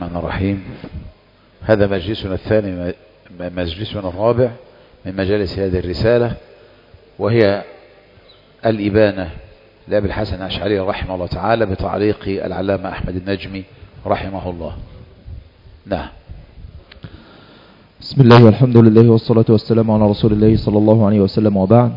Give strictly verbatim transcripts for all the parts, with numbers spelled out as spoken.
الرحمن الرحيم. هذا مجلسنا الثاني مجلسنا الرابع من مجالس هذه الرسالة، وهي الإبانة لأبي الحسن الأشعري رحمه الله تعالى بتعليق العلامة أحمد النجمي رحمه الله. نعم. بسم الله والحمد لله والصلاة والسلام على رسول الله صلى الله عليه وسلم، وبعد.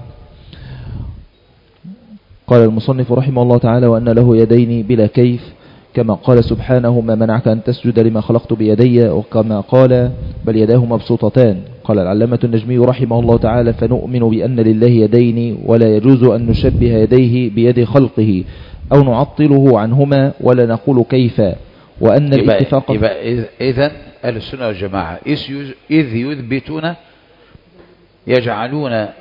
قال المصنف رحمه الله تعالى: وأن له يدين بلا كيف، كما قال سبحانه: ما منعك أن تسجد لما خلقت بيدي، وكما قال: بل يداه مبسوطتان. قال العلامة النجمي رحمه الله تعالى: فنؤمن بأن لله يدين، ولا يجوز أن نشبه يديه بيد خلقه أو نعطله عنهما ولا نقول كيف. وأن الاتفاق إذن أهل السنة والجماعة إذ يثبتون يجعلون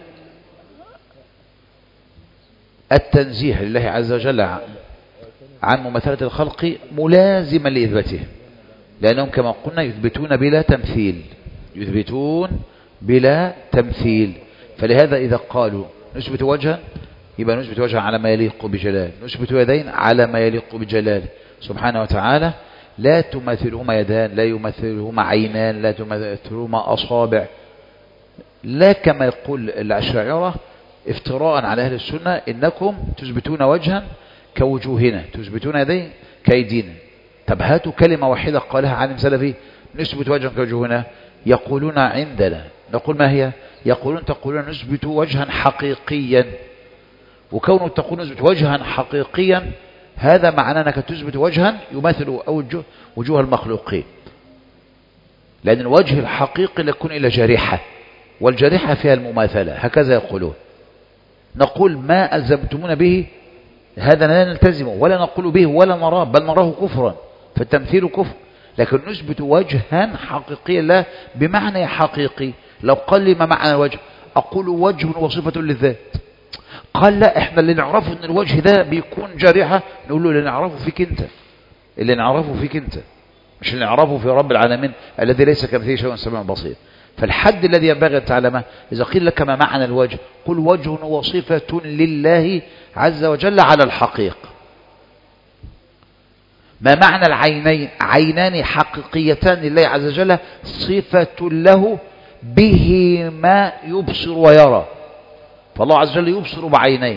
التنزيه لله عز وجل عن مماثلة الخلق ملازما لإثباته، لأنهم كما قلنا يثبتون بلا تمثيل، يثبتون بلا تمثيل. فلهذا إذا قالوا نثبت وجها يبقى نثبت وجها على ما يليق بجلاله، نثبت يدين على ما يليق بجلاله سبحانه وتعالى. لا تماثلهما يدان، لا يماثلهما عينان، لا تماثلهما أصابع، لا كما يقول الأشاعرة افتراء على أهل السنة إنكم تثبتون وجها كوجوهنا، تثبتون يدين كأيدينا. طب هاتوا كلمة واحدة قالها عالم سلفي نثبت وجها كوجوهنا، يقولون عندنا، نقول ما هي؟ يقولون تقولون نثبت وجها حقيقيا، وكونه تقول نثبت وجها حقيقيا هذا معناه أنك تثبت وجها يماثل أوجه وجوه المخلوقين، لأن الوجه الحقيقي يكون إلى جريحة، والجريحة فيها المماثلة، هكذا يقولون. نقول ما ألزمتمون به هذا لا نلتزمه ولا نقول به ولا نراه، بل نراه كفرا، فالتمثيل كفر. لكن نثبت وجها حقيقيا لا بمعنى حقيقي. لو قال لي ما معنى الوجه أقول وجه وصفة للذات، قال لا احنا اللي نعرفه ان الوجه ده بيكون جارحة، نقول له اللي نعرفه فيك انت، اللي نعرفه فيك انت، مش اللي نعرفه في رب العالمين الذي ليس كمثله شيء سميع بصير. فالحد الذي ينبغي أن تعلمه إذا قيل لك ما معنى الوجه قل وجه وصفة لله عز وجل على الحقيقة. ما معنى العينين؟ عينان حقيقيتان لله عز وجل، صفة له به ما يبصر ويرى، فالله عز وجل يبصر بعينين.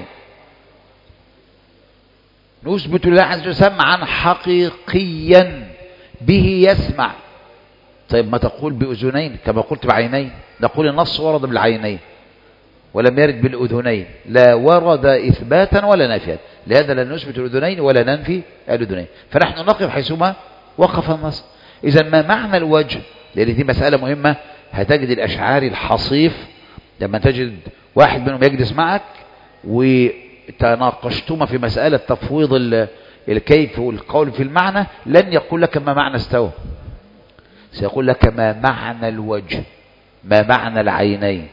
نثبت لله عز وجل سمعا حقيقيا به يسمع. طيب ما تقول بأذنين كما قلت بعينين؟ نقول النص ورد بالعينين ولم يرد بالأذنين، لا ورد إثباتا ولا نفيا، لهذا لا نثبت الأذنين ولا ننفي الأذنين، فنحن نقف حيثما وقف النص. إذا ما معنى الوجه؟ لأن دي مسألة مهمة. هتجد الأشعاري الحصيف لما تجد واحد منهم يجلس معك وتناقشتما في مسألة تفويض الكيف والقول في المعنى، لن يقول لك ما معنى استوى، سيقول لك ما معنى الوجه، ما معنى العينين.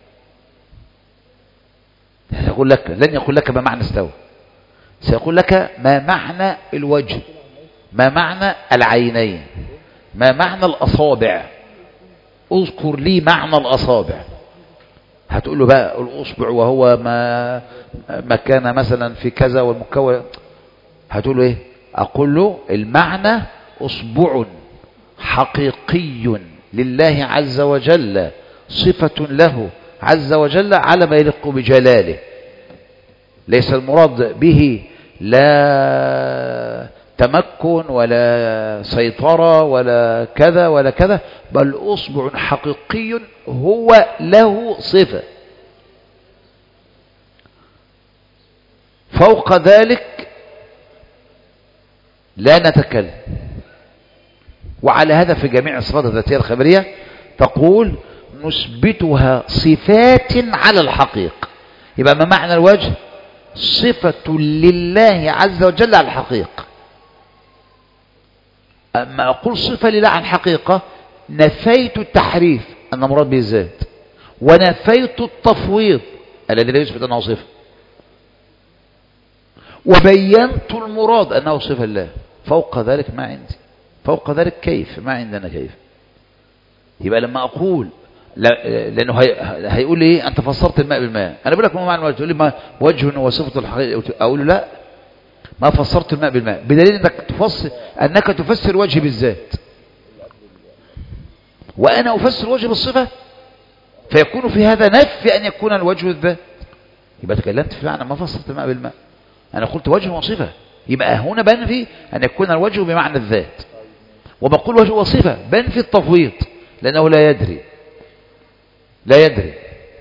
سيقول لك لن يقول لك ما معنى استوى، سيقول لك ما معنى الوجه، ما معنى العينين، ما معنى الأصابع، اذكر لي معنى الأصابع. هتقول له بقى الأصبع وهو ما ما كان مثلا في كذا والمكون، هتقول له ايه؟ أقول له المعنى أصبع حقيقي لله عز وجل، صفة له عز وجل على ما يليق بجلاله، ليس المراد به لا تمكن ولا سيطرة ولا كذا ولا كذا، بل أصبع حقيقي هو له صفة. فوق ذلك لا نتكلم. وعلى هذا في جميع الصفات الذاتية الخبرية تقول نثبتها صفات على الحقيقة. يبقى ما معنى الوجه؟ صفة لله عز وجل على الحقيقة. أما أقول صفة لله على الحقيقة نفيت التحريف أن مراد به الذات، ونفيت التفويض الذي لا يثبت أنه صفة، وبينت المراد أنه صفة لله. فوق ذلك ما عندي، فوق ذلك كيف؟ ما عندنا كيف. يبقى لما أقول لأنه هيقول لي إيه؟ أنت فسرت الماء بالماء. أنا بقول لك ما معنى الوجه؟ تقول لي ما وجه وصفة الحقيقة. أقول له لا، ما فسرت الماء بالماء، بدليل أنك تفسر أنك تفسر وجه بالذات. وأنا أفسر الوجه بالصفة، فيكون في هذا نفي أن يكون الوجه الذات. يبقى تكلمت في معنى ما فسرت الماء بالماء، أنا قلت وجه وصفة، يبقى هنا بنفي أن يكون الوجه بمعنى الذات، وبقول وجه وصفة بنفي التفويض لأنه لا يدري لا يدري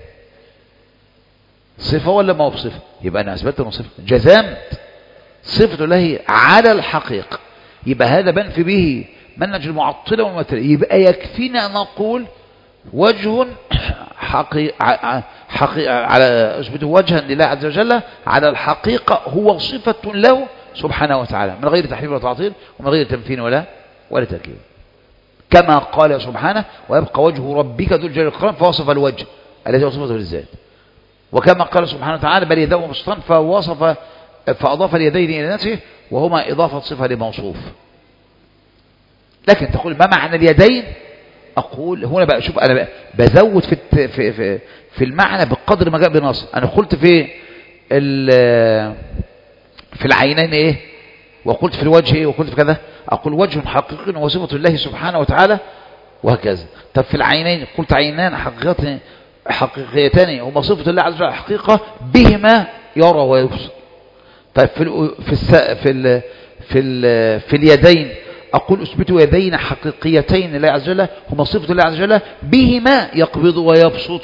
صفة ولا ما هو بصفة. يبقى أنا أثبتت أنه صفة، جزمت صفة الله على الحقيقة، يبقى هذا بنفي به منهج المعطلة والممثلة. يبقى يكفينا أن نقول وجه حقيقة حقيقة على أثبته وجها لله عز وجل على الحقيقة هو صفة له سبحانه وتعالى، من غير تحريف ولا تعطيل ومن غير تمثيل ولا ولا تركيب، كما قال سبحانه ويبقى وجه ربك ذو الجلال والإكرام، فوصف الوجه الذي وصفته للذات. وكما قال سبحانه وتعالى بل يداه مبسوطان، فوصف فأضاف اليدين إلى نفسه وهما إضافة صفة لموصوف. لكن تقول ما معنى اليدين؟ أقول هنا بقى شوف أنا بقى بزود في في في في المعنى بقدر ما جاء بنص. أنا قلت في في العينين إيه، وقلت في الوجه إيه، وقلت في كذا. أقول وجه حقيقي وصفة الله سبحانه وتعالى وهكذا. طب في العينين قلت عينان حقيقتان حقيقيتان هما صفة الله عز وجل حقيقة بهما يرى ويبصر. طيب في ال في الس في ال في ال في اليدين أقول أثبتوا يدين حقيقيتين لله عز وجل هما صفة الله عز وجل بهما يقبض ويبسط.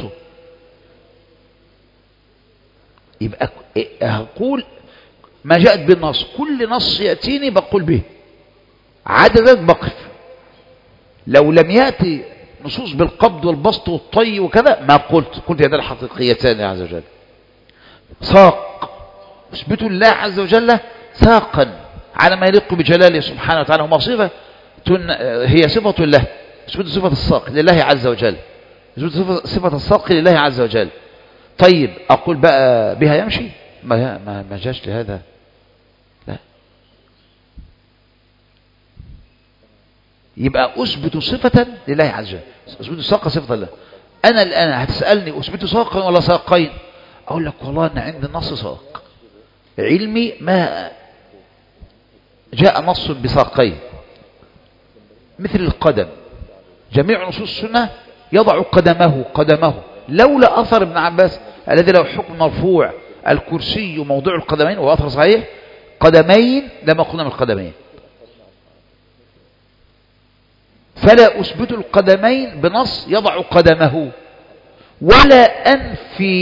يبقى أقول ما جاءت بالنص، كل نص يأتيني بقول به، عددات بقف. لو لم يأتي نصوص بالقبض والبسط والطي وكذا ما قلت، قلت يدين حقيقيتان لله عز وجل. ساق اثبتوا الله عز وجل ساقا على ما يليق بجلاله سبحانه وتعالى، هما صفة هي صفة الله، اثبتوا صفة الساق لله عز وجل، اثبتوا صفة الساق لله عز وجل. طيب أقول بقى بها يمشي؟ ما ما ما جاش لهذا، لا. يبقى أثبت صفة لله عز وجل، أثبت ساقا صفة الله. أنا الآن هتسألني أثبت ساقا ولا ساقين؟ أقول لك والله أنا عندي النص ساق، علمي ما جاء نص بساقين مثل القدم. جميع نصوص السنة يضع قدمه قدمه، لولا أثر ابن عباس الذي له حكم مرفوع الكرسي موضع القدمين وهو أثر صحيح قدمين لما قلنا من القدمين. فلا أثبت القدمين بنص يضع قدمه، ولا أنفي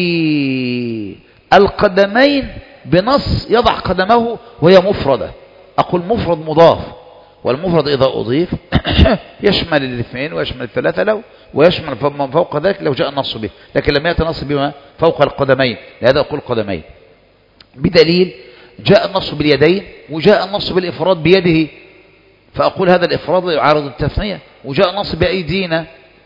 القدمين بنص يضع قدمه وهي مفردة. أقول مفرد مضاف، والمفرد إذا أضيف يشمل الاثنين ويشمل الثلاثة لو ويشمل من فوق ذلك لو جاء النص به، لكن لم يأتي النص بما فوق القدمين، لهذا أقول قدمين. بدليل جاء النص باليدين وجاء النص بالإفراد بيده، فأقول هذا الإفراد يعارض التثنية. وجاء النص بأيدينا،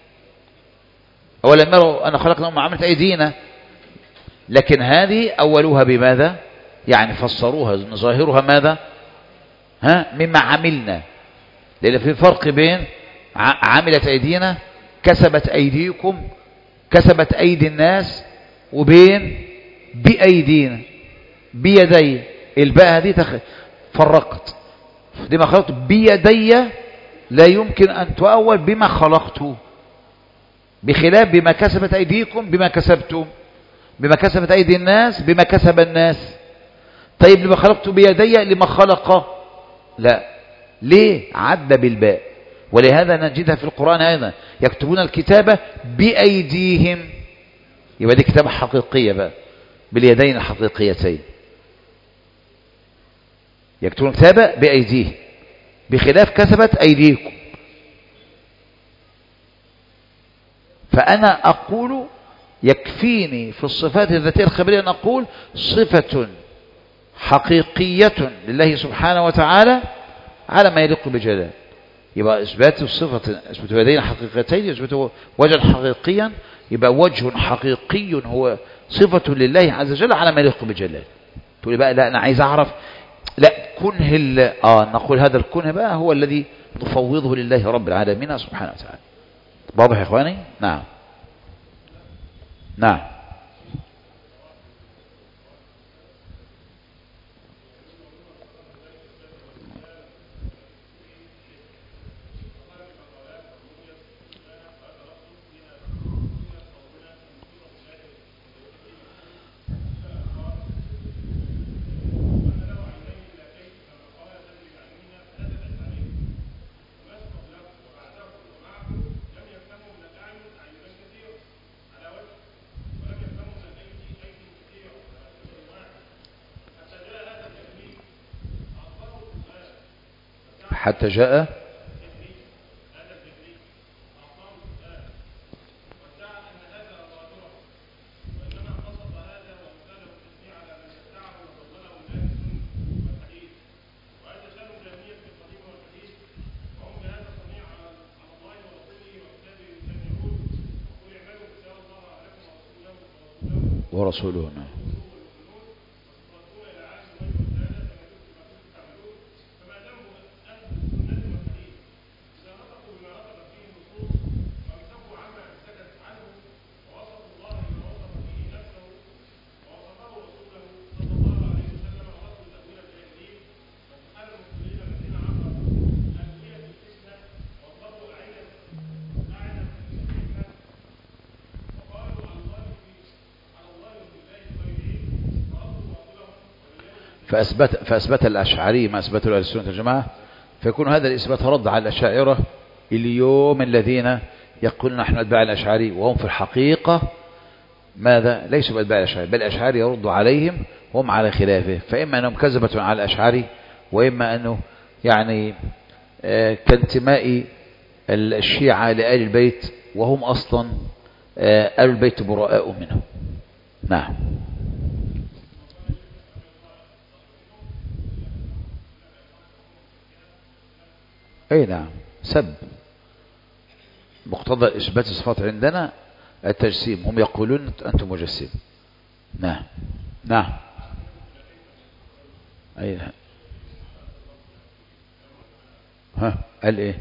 أولم يروا أن خلقنا ما عملت أيدينا، لكن هذه أولوها بماذا؟ يعني فسروها ظاهرها ماذا؟ ها مما عملنا، لأن في فرق بين عملت أيدينا كسبت أيديكم كسبت أيدي الناس، وبين بأيدينا بيدي. الباء هذه تخ... فرقت لما خلقت بيدي لا يمكن أن تؤول بما خلقت، بخلاف بما كسبت أيديكم بما كسبتم، بما كسبت أيدي الناس بما كسب الناس. طيب لما خلقت بيدي لما خلق؟ لا، ليه؟ عد بالباء. ولهذا نجدها في القرآن أيضا يكتبون الكتابة بأيديهم، يبقى دي كتابة حقيقية بقى باليدين الحقيقيتين، يكتبون الكتابة بأيديهم بخلاف كسبت أيديكم. فأنا أقول يكفيني في الصفات الذاتية الخبرية أن أقول صفة حقيقية لله سبحانه وتعالى على ما يليق بجلاله. يبقى إثبات الصفة إثبات يدين حقيقتين، إثبات وجها حقيقيا، يبقى وجه حقيقي هو صفة لله عز وجل على ما يليق بجلاله. تقول بقى لا أنا عايز أعرف، لا كنه آه نقول هذا الكنه بقى هو الذي نفوضه لله رب العالمين سبحانه وتعالى. واضح يا إخواني؟ نعم نعم. حتى جاء ورسوله. فأثبت, فأثبت الأشعري ما أثبته أهل السنة والجماعة، فيكون هذا الإثبات رد على الأشاعرة اليوم الذين يقولون نحن أتباع الأشعري، وهم في الحقيقة ماذا؟ ليسوا بأتباع الأشعري، بل الأشعري يرد عليهم وهم على خلافه. فإما أنهم كذبة على الأشعري، وإما أنه يعني آه كانتماء الشيعة لآل البيت، وهم أصلا آه آل البيت براء منه. نعم. أي نعم، سب. مقتضى إثبات الصفات عندنا التجسيم، هم يقولون أنتم مجسم. نعم نعم. أي نعم. ها قال إيه؟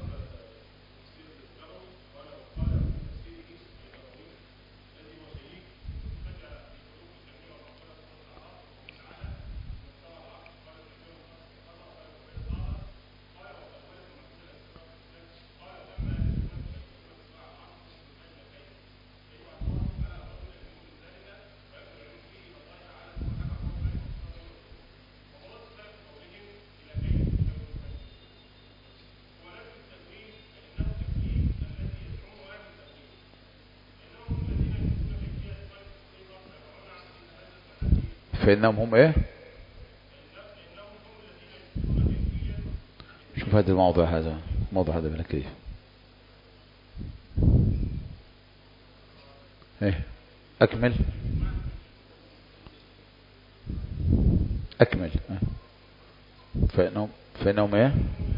فإنهم هم إيه؟ شوف هذا الموضوع، هذا موضوع هذا من كيف إيه؟ أكمل أكمل. فإنهم فإنهم إيه؟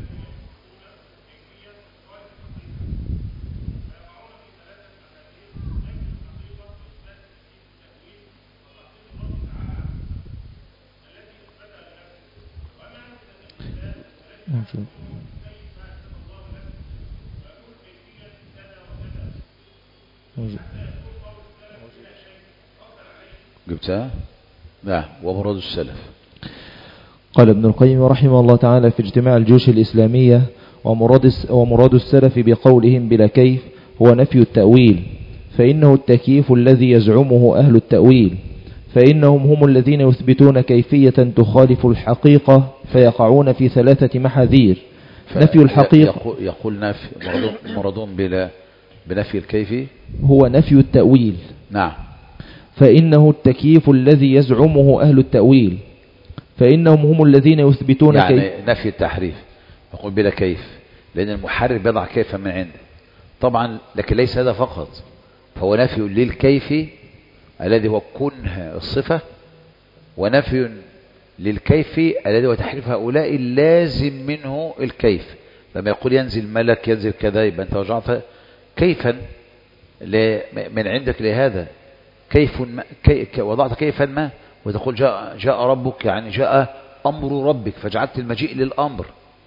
جبتها؟ نعم. ومراد السلف. قال ابن القيم رحمه الله تعالى في اجتماع الجيوش الإسلامية: ومراد, ومراد السلف بقولهم بلا كيف هو نفي التأويل، فإنه التكييف الذي يزعمه أهل التأويل، فإنهم هم الذين يثبتون كيفية تخالف الحقيقة فيقعون في ثلاثة محاذير. نفي الحقيقة يقول نفي مرادون بلا بنفي الكيفي هو نفي التأويل. نعم. فإنه التكييف الذي يزعمه أهل التأويل، فإنهم هم الذين يثبتون يعني كيف. نفي التحريف يقول بلا كيف، لأن المحرف بيضع كيفا من عنده طبعا، لكن ليس هذا فقط، فهو نفي للكيف الذي هو كنه الصفة، ونفي للكيف الذي هو تحريف هؤلاء اللازم منه الكيف. لما يقول ينزل ملك ينزل كذا، يبقى أنت وضعت كيفا من عندك لهذا، كيف ما كي وضعت كيفا ما، وتقول جاء, جاء ربك، يعني جاء أمر ربك، فجعلت المجيء للأمر.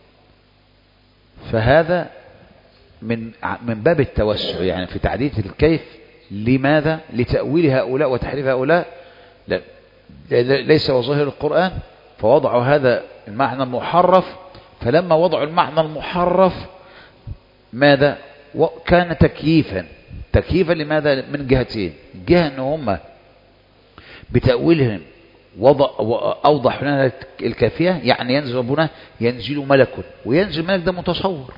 فهذا من من باب التوسع يعني في تعديد الكيف. لماذا؟ لتأويل هؤلاء وتحريف هؤلاء، لا ليس وظاهر القرآن، فوضعوا هذا المعنى المحرف. فلما وضعوا المعنى المحرف ماذا؟ كان تكييفا. تكييفا لماذا؟ من جهتين: جهة ان هم بتأويلهم وضع أوضح لنا الكافية، يعني ينزل ربنا ينزل ملك، وينزل ملك ده متصور،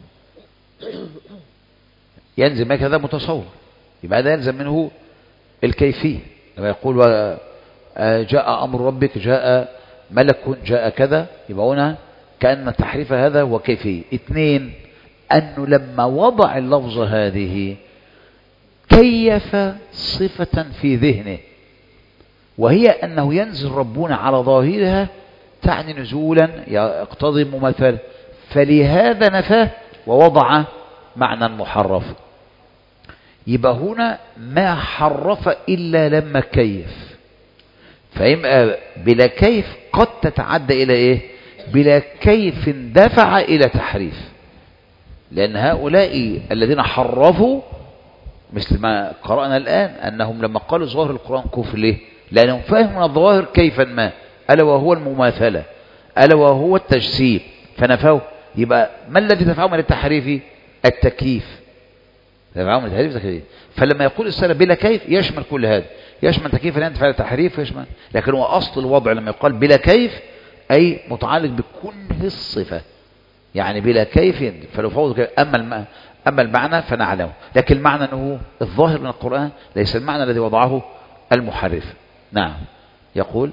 ينزل ملك هذا متصور، يبقى هذا يلزم منه الكيفية. لما يقول جاء أمر ربك، جاء ملك، جاء كذا، يبقى هنا كأن التحريف هذا هو كيفية. اثنين، أنه لما وضع اللفظ هذه كيف صفة في ذهنه، وهي أنه ينزل ربنا على ظاهرها تعني نزولا يقتضي مماثلة، فلهذا نفاه ووضع معنى محرف. يبقى هنا ما حرف إلا لما كيف، فيبقى بلا كيف قد تتعدى إلى إيه؟ بلا كيف دفع إلى تحريف، لأن هؤلاء الذين حرفوا مثل ما قرأنا الآن أنهم لما قالوا ظاهر القرآن كفر، ليه؟ لأنهم فهموا الظواهر كيفا ما، ألا وهو المماثلة، ألا وهو التجسيم، فنفوا. يبقى ما الذي دفعهم إلى التحريف؟ التكييف، دفعهم إلى التحريف التكييف. فلما يقول السلف بلا كيف يشمل كل هذا، يشمل تكييف يدفع إلى التحريف ويشمل، لكن هو أصل الوضع لما يقال بلا كيف أي متعلق بكنه الصفة، يعني بلا كيف فلو فوض كيف. أما الم... أما المعنى فنعلمه، لكن المعنى أنه الظاهر من القرآن ليس المعنى الذي وضعه المحرف. نعم. يقول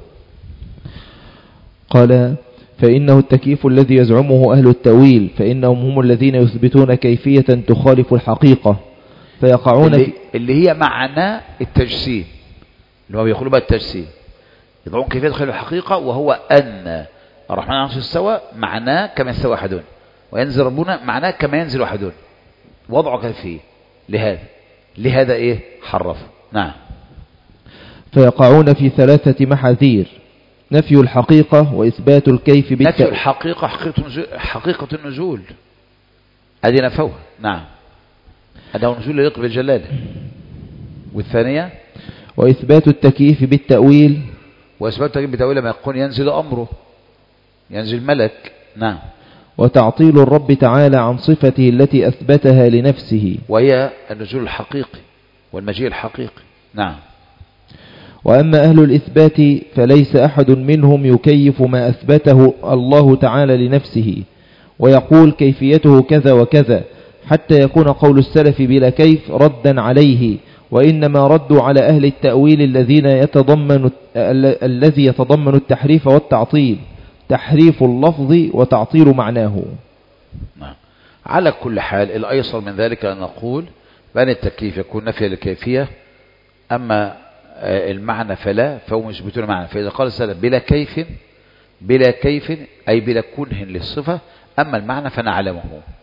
قال فإنه التكييف الذي يزعمه أهل التأويل، فإنهم هم الذين يثبتون كيفية تخالف الحقيقة فيقعون اللي, في اللي هي معنى التجسيم، اللي هو بيقولوا بقى التجسيم، يضعون كيفية تخالف الحقيقة، وهو أن الرحمن على العرش استوى معناه كما استوى أحدون، وينزل ربنا معناه كما ينزل أحدون، وضعوا كيفية لهذا لهذا إيه حرف. نعم. فيقعون في ثلاثة محاذير: نفي الحقيقة وإثبات الكيف بالتأويل. نفي الحقيقة حقيقة النزول, حقيقة النزول هذه نفوها. نعم، هذا هو النزول يليق بالجلالة. والثانية وإثبات التكييف بالتأويل، وإثبات التكييف بالتأويل لما يكون ينزل أمره، ينزل ملك. نعم. وتعطيل الرب تعالى عن صفته التي أثبتها لنفسه، وهي النزول الحقيقي والمجيء الحقيقي. نعم. وأما أهل الإثبات فليس أحد منهم يكيف ما أثبته الله تعالى لنفسه ويقول كيفيته كذا وكذا، حتى يكون قول السلف بلا كيف ردا عليه، وإنما ردوا على أهل التأويل الذين يتضمن الذي يتضمن التحريف والتعطيل، تحريف اللفظ وتعطيل معناه. نعم. على كل حال الأيسر من ذلك أن نقول بأن التكييف يكون نفي للكيفية، أما المعنى فلا، فهو يثبتون معنى. فإذا قال السلف بلا كيف بلا كيف أي بلا كنه للصفة، أما المعنى فنعلمه.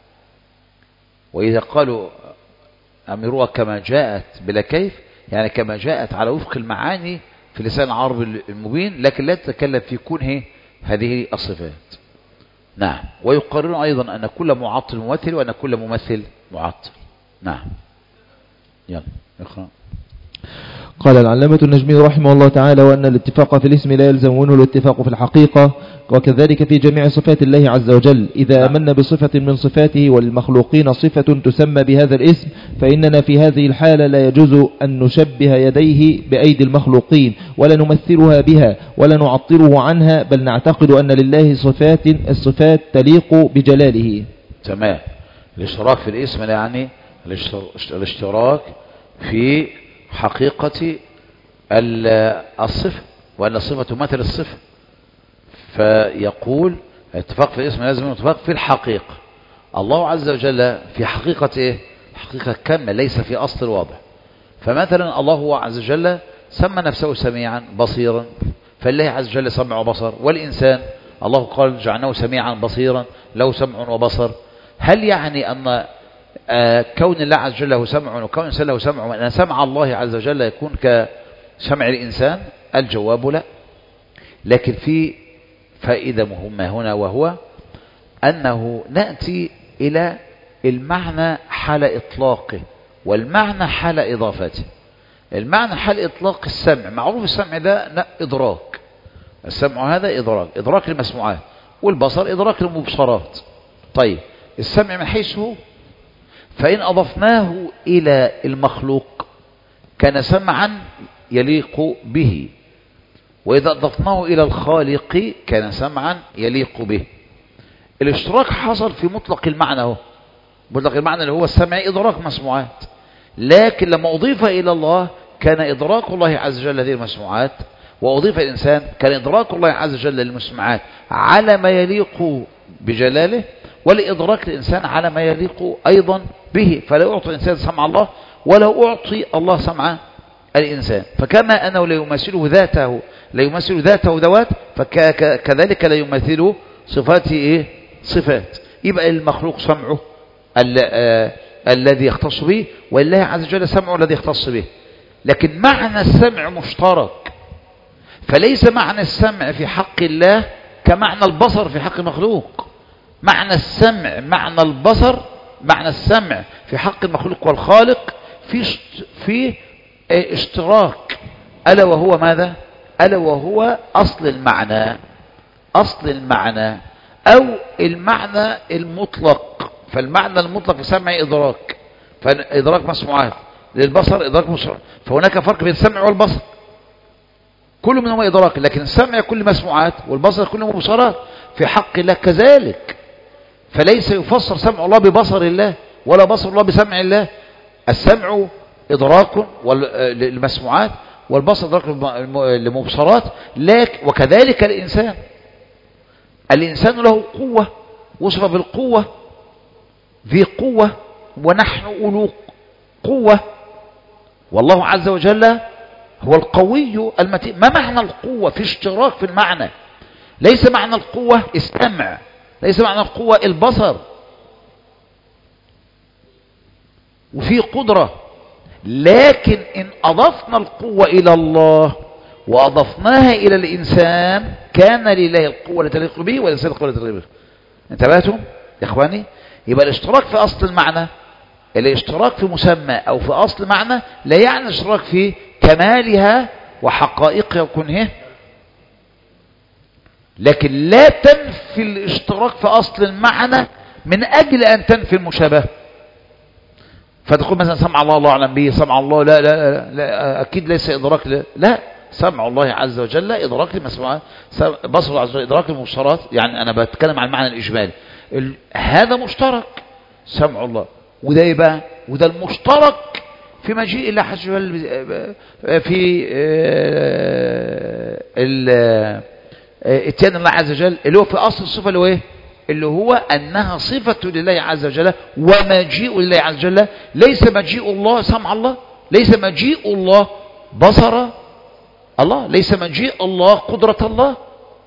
وإذا قالوا أمروها كما جاءت بلا كيف، يعني كما جاءت على وفق المعاني في لسان العرب المبين، لكن لا تتكلم في كنه هذه الصفات. نعم. ويقررون أيضا أن كل معطل ممثل وأن كل ممثل معطل. نعم. يلا اقرأ. قال العلامة النجمي رحمه الله تعالى: وأن الاتفاق في الاسم لا يلزم منه الاتفاق في الحقيقة، وكذلك في جميع صفات الله عز وجل. إذا أمنا بصفة من صفاته وللمخلوقين صفة تسمى بهذا الاسم، فإننا في هذه الحالة لا يجوز أن نشبه يديه بأيدي المخلوقين ولا نمثلها بها ولا نعطله عنها، بل نعتقد أن لله صفات الصفات تليق بجلاله. تمام. الاشتراك في الاسم يعني الاشتراك في حقيقة الصفة، وأن الصفة تمثل الصفة. فيقول اتفاق في الاسم لازم اتفاق في الحقيقة. الله عز وجل في حقيقة ايه؟ حقيقة كاملة ليس في أصل الوضع. فمثلا الله عز وجل سمى نفسه سميعا بصيرا، فالله عز وجل سمع وبصر، والإنسان الله قال جعلناه سميعا بصيرا له سمع وبصر. هل يعني أن آه كون الله عز وجل له سمع وكون الإنسان له سمع وأن سمع الله عز وجل يكون كسمع الإنسان؟ الجواب لا. لكن في فائدة مهمة هنا، وهو أنه نأتي إلى المعنى حال إطلاقه والمعنى حال إضافته. المعنى حال إطلاق السمع معروف، السمع ده لا إدراك، السمع هذا إدراك إدراك المسموعات، والبصر إدراك المبصرات. طيب السمع من حيث هو، فإن أضفناه إلى المخلوق كان سمعا يليق به، وإذا أضفناه إلى الخالق كان سمعا يليق به. الاشتراك حصل في مطلق المعنى، هو مطلق المعنى اللي هو السمع إدراك مسموعات، لكن لما أضيف إلى الله كان إدراك الله عز وجل هذه المسموعات، وأضيف الإنسان كان إدراك الله عز وجل للمسموعات على ما يليق بجلاله، ولإدراك الإنسان على ما يليق أيضا به. فلا أعطي الإنسان سمع الله ولا أعطي الله سمع الإنسان. فكما أنه لا يمثله ذاته لا يمثل ذاته ذوات، فكذلك لا يمثله صفاته إيه؟ صفات. يبقى المخلوق سمعه آه الذي يختص به، والله عز وجل سمعه الذي يختص به. لكن معنى السمع مشترك، فليس معنى السمع في حق الله كمعنى البصر في حق المخلوق. معنى السمع معنى البصر معنى السمع في حق المخلوق والخالق في في اشتراك، ألا وهو ماذا؟ ألا وهو أصل المعنى أصل المعنى أو المعنى المطلق. فالمعنى المطلق في السمع إدراك، فإدراك مسموعات، للبصر إدراك مسموعات. فهناك فرق بين السمع والبصر، كل منهما إدراك، لكن السمع كل مسموعات والبصر كل مبصرات. في حق الله كذلك، فليس يفسر سمع الله ببصر الله ولا بصر الله بسمع الله. السمع إدراك للمسموعات والبصر إدراك للمبصرات. لكن وكذلك الإنسان الإنسان له قوة، وصف بالقوة، ذي قوة، ونحن أولو قوة، والله عز وجل هو القوي المتين. ما معنى القوة؟ في اشتراك في المعنى. ليس معنى القوة السمع، ليس معنى القوة البصر، وفي قدرة. لكن إن أضفنا القوة إلى الله وأضفناها إلى الإنسان كان لله القوة التي تليق به والإنسان القوة التي تليق به. انتبهتم يا إخواني؟ يبقى الاشتراك في أصل المعنى، الاشتراك في مسمى أو في أصل معنى لا يعني الاشتراك في كمالها وحقائقها وكنها، لكن لا تنفي الاشتراك في أصل المعنى من أجل أن تنفي المشابهة. فتقول مثلا سمع الله الله أعلم به، سمع الله لا لا, لا, لا أكيد ليس إدراك لا, لا سمع الله عز وجل إدراك لمسموعات، بصر عز وجل إدراك للمبصرات. يعني أنا بتكلم عن المعنى الإجمالي، هذا مشترك سمع الله. وده يبقى وده المشترك في مجيء الله عز وجل في اتيان الله عز وجل، اللي هو في أصل الصفة اللي هو إيه؟ اللي هو أنها صفة لله عز وجل ومجيء لله عز وجل. ليس مجيء الله سمع الله، ليس مجيء الله بصر الله، ليس مجيء الله قدرة الله،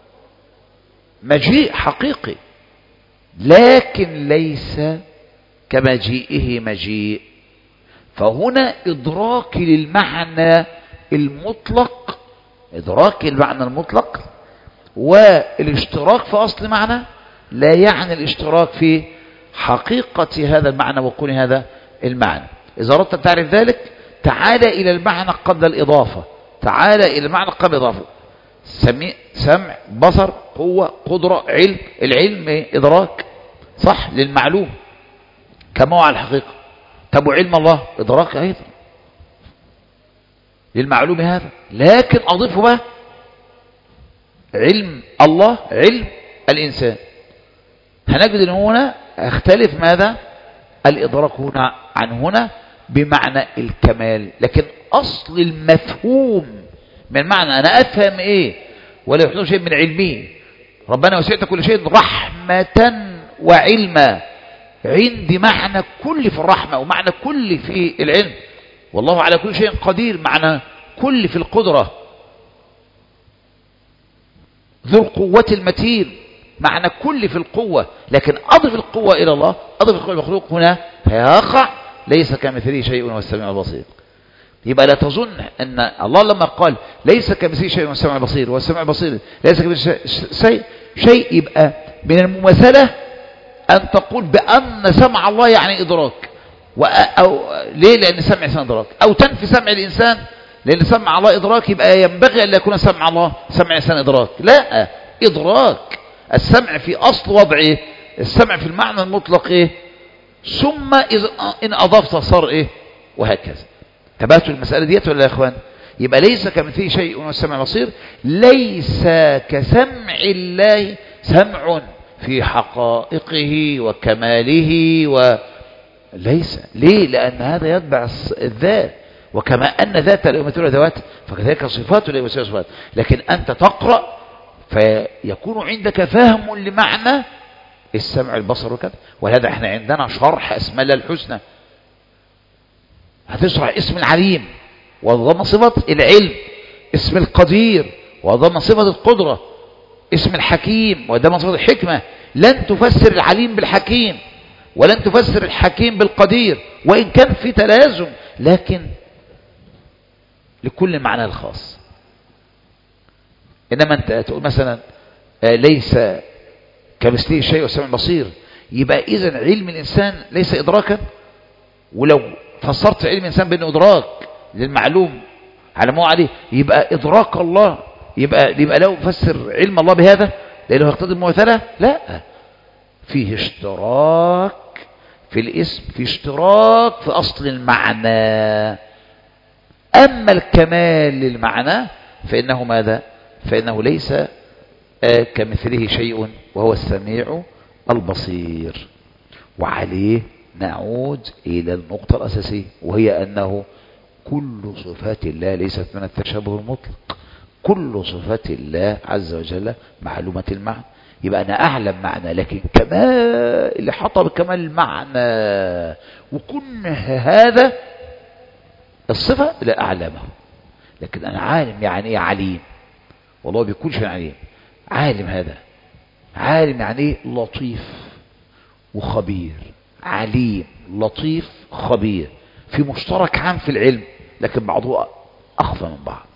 مجيء حقيقي، لكن ليس كمجيئه مجيء. فهنا إدراك للمعنى المطلق، إدراك المعنى المطلق والاشتراك في أصل معنى لا يعني الاشتراك في حقيقة هذا المعنى وكون هذا المعنى. إذا أردت أن تعرف ذلك تعال إلى المعنى قبل الإضافة، تعال إلى المعنى قبل الإضافة. سمع، بصر، قوة، قدرة، علم. العلم إدراك صح للمعلوم كما هو على الحقيقة. طب وعلم الله إدراك أيضا للمعلوم هذا، لكن أضيفه بقى علم الله علم الإنسان. هنجد أن هنا اختلف ماذا الإدراك هنا عن هنا بمعنى الكمال، لكن أصل المفهوم من معنى أنا أفهم إيه ولا يحدث شيء من علمي. ربنا وسعت كل شيء رحمة وعلما، عندي معنى كل في الرحمة ومعنى كل في العلم. والله على كل شيء قدير، معنى كل في القدرة. ذو القوة المتين، معنى كل في القوة. لكن أضف القوة إلى الله، أضف القوة المخلوق هنا هيقع ليس كمثله شيء وهو السميع البصير. يبقى لا تظن أن الله لما قال ليس كمثله شيء وهو السميع البصير والسميع البصير ليس كمثله شيء شيء يبقى من المماثلة أن تقول بأن سمع الله يعني إدراك. أو ليه؟ لأن سمع إنسان إدراك. أو تنفي سمع الإنسان لأن سمع الله إدراك، يبقى ينبغي أن يكون سمع الله سمع إنسان إدراك. لا، إدراك السمع في أصل وضعه، السمع في المعنى المطلق إيه، ثم إن أضفت صار إيه، وهكذا. تباتوا المسألة ديت ولا يا إخوان؟ يبقى ليس كمثله شيء وهو السميع البصير. ليس كسمع الله سمع في حقائقه وكماله وليس. ليه؟ لأن هذا يتبع الذات، وكما أن ذات لا يمثل ذوات فكذلك صفات لا يمثل صفات. لكن أنت تقرأ فيكون عندك فهم لمعنى السمع البصر وكذا. ولهذا احنا عندنا شرح اسماء الله الحسنى، هتشرح اسم العليم وضم صفة العلم، اسم القدير وضم صفة القدرة، اسم الحكيم وضم صفة الحكمة. لن تفسر العليم بالحكيم ولن تفسر الحكيم بالقدير، وإن كان في تلازم لكن لكل معنى الخاص. إنما أنت تقول مثلا ليس كمثله شيء والسميع البصير، يبقى إذن علم الإنسان ليس إدراكا. ولو فسرت علم الإنسان بأنه إدراك للمعلوم على ما هو عليه، يبقى إدراك الله، يبقى يبقى لو فسر علم الله بهذا لأنه يقتضي المماثلة. لا، فيه اشتراك في الاسم، في اشتراك في أصل المعنى. أما الكمال للمعنى فإنه ماذا؟ فإنه ليس آه كمثله شيء وهو السميع البصير. وعليه نعود إلى النقطة الأساسية، وهي أنه كل صفات الله ليست من التشابه المطلق. كل صفات الله عز وجل معلومة المعنى. يبقى أنا أعلم معنى، لكن كمال اللي حط بكمال المعنى وكن هذا الصفة لا أعلمه، لكن أنا عالم. يعني إيه عليم؟ والله بكل شيء عليم. عالم هذا عالم يعني إيه؟ لطيف وخبير. عليم لطيف خبير، في مشترك عام في العلم، لكن بعضه أخفى من بعض.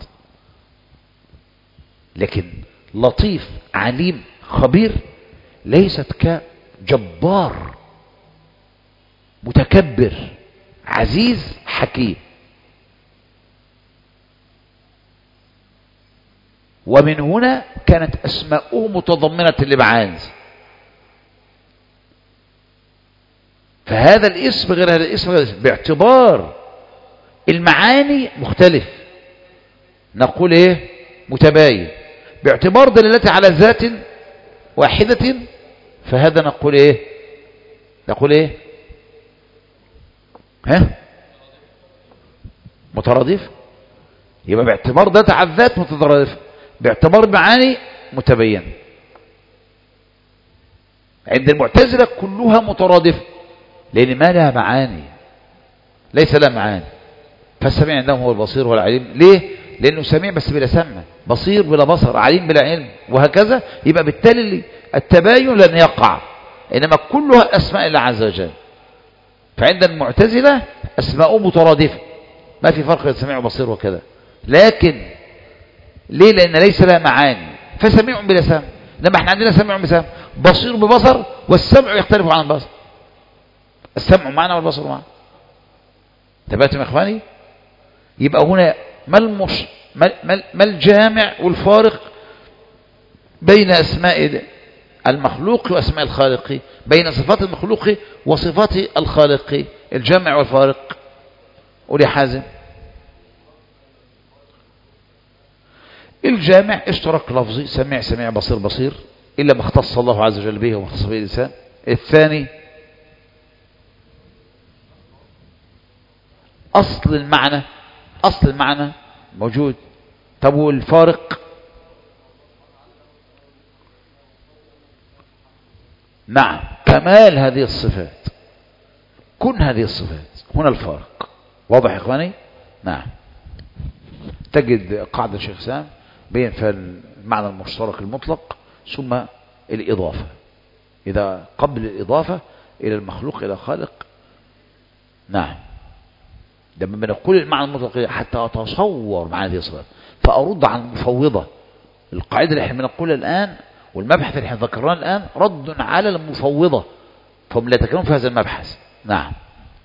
لكن لطيف عليم خبير ليست كجبار متكبر عزيز حكيم. ومن هنا كانت أسماؤه متضمنة لمعاني، فهذا الاسم غير هذا الاسم غير الاسم باعتبار المعاني مختلف. نقول ايه؟ متباين. باعتبار دلالته على ذات واحدة فهذا نقول ايه؟ نقول ايه؟ ها؟ مترادف. يبقى باعتبار دلالته على الذات مترادف، باعتبار المعاني متبين. عند المعتزلة كلها مترادفة، لأن ما لها معاني، ليس لها معاني. فالسميع عندهم هو البصير والعليم. ليه؟ لأنه سميع بس بلا سمع، بصير بلا بصر، عليم بلا علم، وهكذا. يبقى بالتالي التباين لن يقع، إنما كلها أسماء الله عز وجل. فعند المعتزلة أسماء مترادفة، ما في فرق بين سميع وبصير وكذا. لكن ليه؟ لأن ليس لها معاني، فسميع بلا سمع. لما احنا عندنا سميع بسمع، بصير ببصر، والسمع يختلف عن البصر. السمع معنا والبصر معنا. تبعتم يا اخواني؟ يبقى هنا ما المش ما, ما الجامع والفارق بين اسماء المخلوق واسماء الخالق، بين صفات المخلوق وصفات الخالق؟ الجامع والفارق قول يا حازم. الجامع اشتراك لفظي، سميع سميع بصير بصير، الا ما اختص الله عز وجل به وما اختص به الانسان. الثاني أصل المعنى، أصل المعنى موجود. طب والفارق؟ نعم، كمال هذه الصفات، كن هذه الصفات، هنا الفارق. واضح يا إخواني؟ نعم. تجد قاعدة شيخ سام بين فالمعنى المشترك المطلق ثم الإضافة. إذا قبل الإضافة إلى المخلوق إلى خالق، نعم، لما بنقول المعنى المطلق حتى أتصور معنى هذه الصفات فأرد عن المفوضة. القاعدة اللي احنا بنقولها الآن والمبحث اللي احنا ذكرناه الآن رد على المفوضة، فهم لا يتكلمون في هذا المبحث. نعم.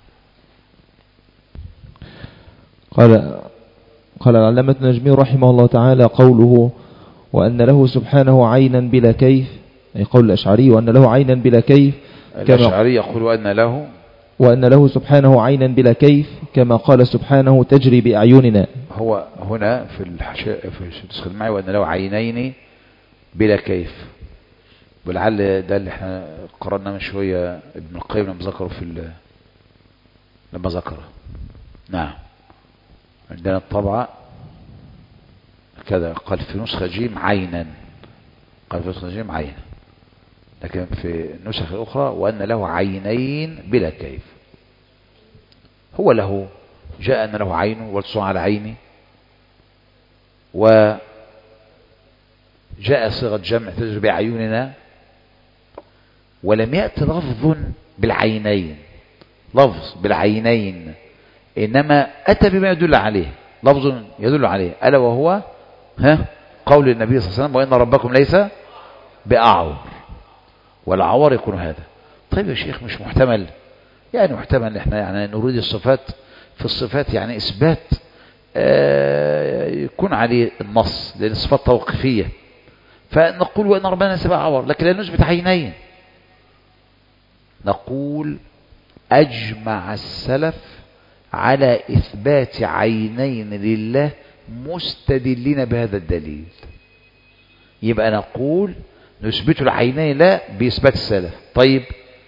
قال قال العلامة النجمي رحمه الله تعالى: قوله وأن له سبحانه عينا بلا كيف، أي قول الأشعري وأن له عينا بلا كيف. الأشعري يقول وأن له وأن له سبحانه عينا بلا كيف، كما قال سبحانه تجري بأعيننا. هو هنا في الحشاء في النسخة معي وأن له عينين بلا كيف، ولعل ده اللي احنا قرأنا من شوية ابن القيم لما ذكره في لما ذكره. نعم، عندنا الطبعة كذا، قال في نسخة جيم عينا، قال في نسخة جيم عينا. لكن في النسخ الأخرى وأن له عينين بلا كيف. هو له جاء أن له عين والصوع على عيني، وجاء صيغة جمع تجري بعيوننا، ولم يأتي لفظ بالعينين، لفظ بالعينين، إنما أتى بما يدل عليه، لفظ يدل عليه، ألا وهو ها قول النبي صلى الله عليه وسلم وإن ربكم ليس بأعور، والعور يكون هذا. طيب يا شيخ مش محتمل؟ يعني محتمل احنا يعني نريد الصفات، في الصفات يعني إثبات آه يكون عليه النص، لأن الصفات توقيفية، فنقول وإن ربنا ليس بأعور، لكن لا نثبت عينين. نقول أجمع السلف على إثبات عينين لله مستدلين بهذا الدليل. يبقى نقول نثبت العينين لا بإثبات السلف. طيب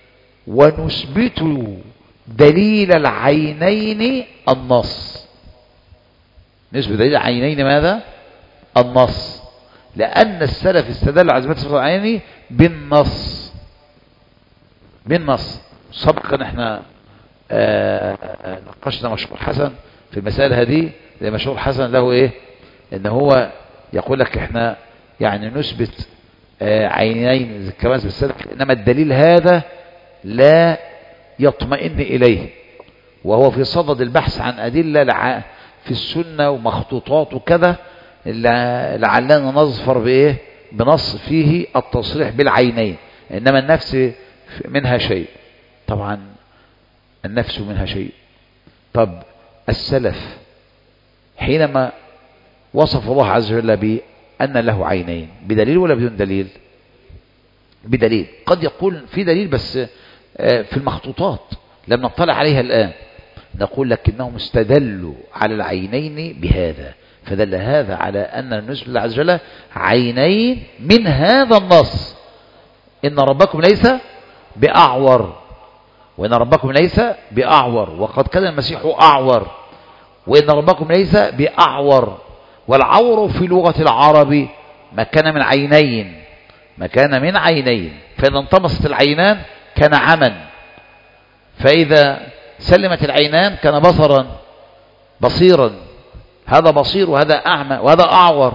ونثبت دليل العينين النص، نثبت دليل العينين ماذا؟ النص، لأن السلف استدل على إثبات صفة العينين بالنص، بالنص. سبقا احنا آه ناقشنا مشهور حسن في المسألة هذه، لأن مشهور حسن له ايه؟ ان هو يقول لك احنا يعني نثبت آه عينين كما في السلف، انما الدليل هذا لا يطمئن اليه، وهو في صدد البحث عن أدلة في السنة ومخطوطات وكذا، لعلنا نظفر بايه؟ بنص فيه التصريح بالعينين، انما النفس منها شيء. طبعا النفس منها شيء. طب السلف حينما وصف الله عز وجل بأن له عينين بدليل ولا بدون دليل؟ بدليل. قد يقول في دليل بس في المخطوطات لم نطلع عليها الآن، نقول لكنهم استدلوا على العينين بهذا، فدل هذا على أن النسبة لله عز وجل عينين من هذا النص، إن ربكم ليس بأعور، وإن ربكم ليس بأعور، وقد كان المسيح أعور، وإن ربكم ليس بأعور. والعور في لغة العرب ما كان من عينين، ما كان من عينين، فإذا انطمست العينان كان عما، فإذا سلمت العينان كان بصرا، بصيرا، هذا بصير وهذا أعمى وهذا أعور.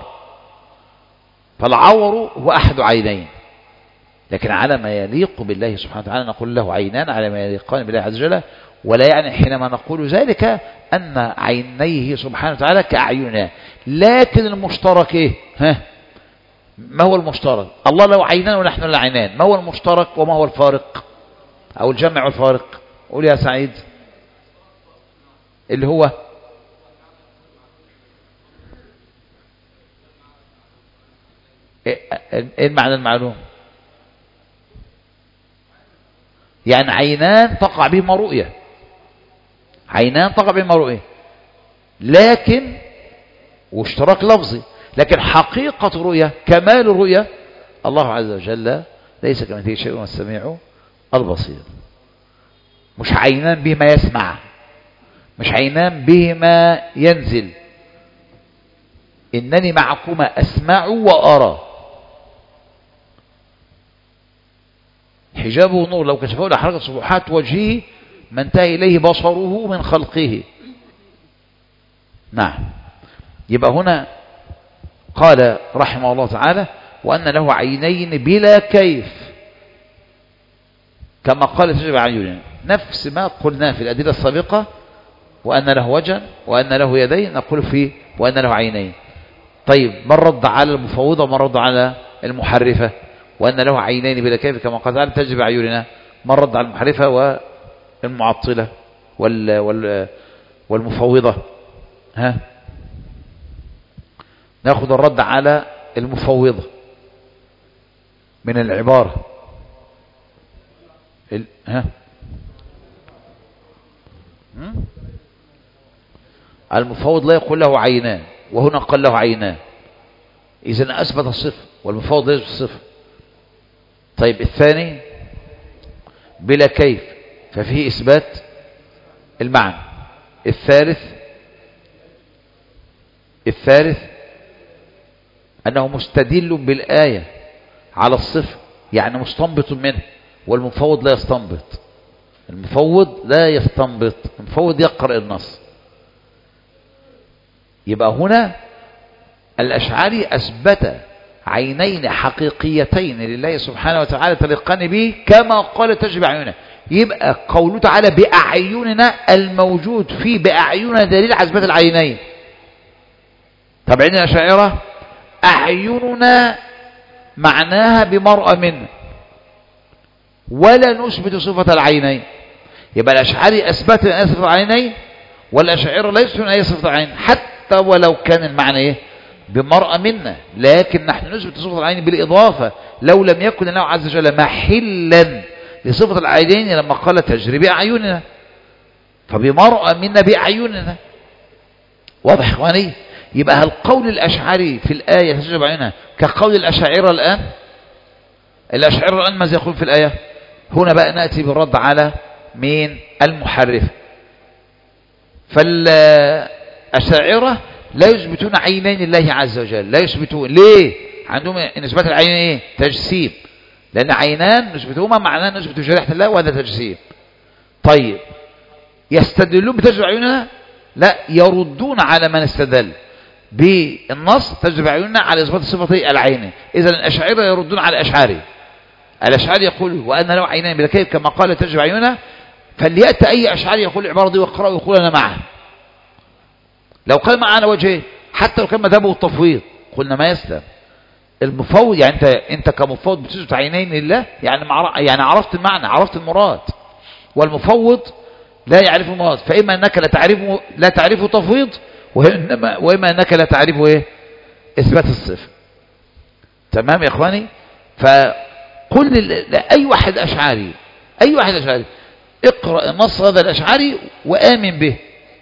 فالعور هو أحد عينين، لكن على ما يليق بالله سبحانه وتعالى نقول له عينان على ما يليقان بالله عز وجل، ولا يعني حينما نقول ذلك أن عينيه سبحانه وتعالى كأعيننا. لكن المشترك إيه؟ ها؟ ما هو المشترك؟ الله له عينان ونحن له عينان، ما هو المشترك وما هو الفارق أو الجمع والفارق؟ قول يا سعيد. اللي هو ايه المعنى المعلوم؟ يعني عينان تقع بهما رؤية، عينان تقع بهما رؤية، لكن واشتراك لفظي، لكن حقيقة رؤية، كمال الرؤية الله عز وجل ليس كمثله شيء والسميع البصير. مش عينان بهما يسمع، مش عينان بهما ينزل، إنني معكما أسمع وأرى. حجابه نور لو كشفه لأحرقت صبحات وجهه ما انتهى إليه بصره من خلقه. نعم. يبقى هنا قال رحمه الله تعالى وأن له عينين بلا كيف، كما قال تجب عيوننا، نفس ما قلنا في الأدلة السابقة، وأن له وجه وأن له يدين، نقول فيه وأن له عينين. طيب من رد على المفوضة ومن رد على المحرفة؟ وأن له عينين بلا كيف كما قال تعالى تجب عيوننا، من رد على المحرفة والمعطلة وال وال والمفوضة. ها ناخذ الرد على المفوضة من العبارة ال... ها المفوض لا يقول له عينان، وهنا قال له عينان، إذن أثبت الصفة، والمفوض لا يثبت الصفة. طيب الثاني بلا كيف، ففيه إثبات المعنى. الثالث الثالث أنه مستدل بالآية على الصفة، يعني مستنبط منه، والمفوض لا يستنبط. المفوض لا يستنبط، المفوض يقرأ النص. يبقى هنا الأشعري أثبت عينين حقيقيتين لله سبحانه وتعالى تلقان به كما قال تجري بأعيننا. يبقى قوله تعالى بأعيننا الموجود فيه بأعيننا دليل على إثبات العينين. طب عندنا الأشاعرة أعيننا معناها بمرأة منا ولا نثبت صفة العينين. يبقى الأشعري أثبت أن صفة العينين، والأشاعرة لا يثبتون أي صفة العين حتى ولو كان المعنى إيه بمرأة منا، لكن نحن نثبت صفة العين بالإضافة لو لم يكن الله عز وجل محلا لصفة العينين لما قال تجري بأعيننا، فبمرأة منا بأعيننا. واضح إخواني؟ يبقى هل قول الأشعري في الآية تجري بأعيننا كقول الأشاعرة الآن؟ الأشاعرة الآن ماذا يقول في الآية؟ هنا بقى نأتي بالرد على مين؟ المحرف. فالأشاعرة لا يثبتون عينين الله عز وجل، لا يثبتون. ليه؟ عندهم نسبة العين ايه؟ تجسيم، لأن عينان نثبتهما معناه نثبت جريحة الله وهذا تجسيم. طيب يستدلون بتجري عيوننا؟ لا، يردون على من استدل بالنص تجري عيوننا على إثبات صفة العين. إذا الأشاعرة يردون على الأشعري. الأشعري يقول وأن له عينين بلا كيف كما قال تجري عيوننا، فليأتي أي أشعري يقول العبارة دي ويقرأ ويقول أنا معه. لو قال معنا وجهه حتى لو كان مذهبه التفويض قلنا ما يسلم. المفوض يعني انت انت كمفوض بتثبت عينين لله، يعني مع يعني عرفت المعنى، عرفت المراد. والمفوض لا يعرف المراد، فاما انك لا تعرفه لا تعرفه تفويض، وانما واما انك لا تعرفه ايه؟ اثبات الصفه. تمام يا اخواني؟ فكل اي واحد اشعري اي واحد اشعري اقرأ النص هذا الاشعري وآمن به.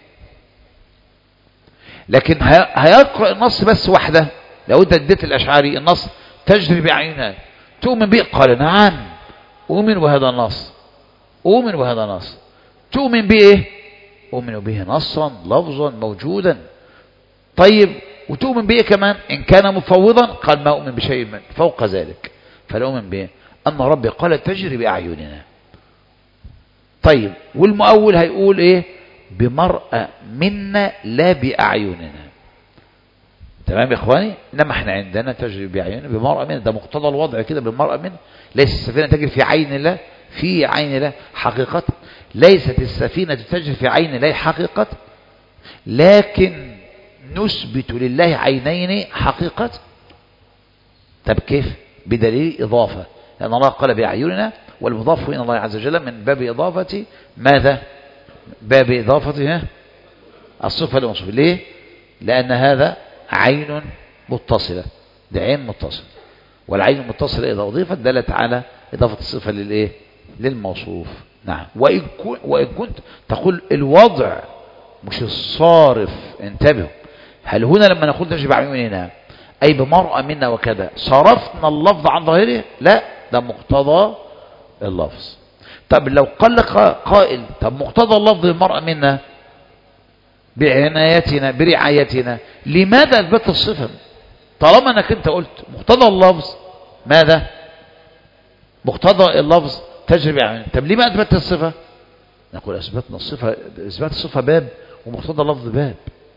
لكن هيقرأ النص بس وحده. لو انت اديت الاشعري النص تجري بعينها تؤمن به؟ قال نعم اؤمن بهذا النص، اؤمن بهذا النص. تؤمن به ايه؟ اؤمن به نصا لفظا موجودا. طيب وتؤمن به كمان ان كان مفوضا؟ قال ما اؤمن بشيء من فوق ذلك. فلا اؤمن به ان ربي قال تجري باعيننا. طيب والمؤول هيقول ايه؟ بمرأة منا لا بأعيننا. تمام يا اخواني؟ انما احنا عندنا تجري بعيننا بمرأة منا، ده مقتضى الوضع كده بالمرأة منا. ليست السفينة تجري في عين الله، في عين الله حقيقة. ليست السفينة تجري في عين الله حقيقة، لكن نثبت لله عينين حقيقة. طب كيف؟ بدليل إضافة، لأن الله قال بأعيننا، والمضاف إلى الله عز وجل من باب إضافة ماذا؟ باب إضافة الصفة للموصوف. ليه؟ لأن هذا عين متصلة، ده عين متصل، والعين المتصلة إذا أضيفت دلت على إضافة الصفة للإيه؟ للموصوف. نعم. وإن, وإن كنت تقول الوضع مش الصارف، انتبهوا. هل هنا لما نقول تجري بعيوننا أي بمرأة منا وكذا صرفنا اللفظ عن ظاهره؟ لا، ده مقتضى اللفظ. طب لو قال لك قائل طب مقتضى اللفظ المرأة منا بعنايتنا برعايتنا، لماذا اثبت الصفة؟ طالما انك انت قلت مقتضى اللفظ ماذا؟ مقتضى اللفظ تجري بعيننا، طب ليه ما اثبت الصفة؟ نقول اثبتنا الصفة، اثبات الصفة باب ومقتضى اللفظ باب.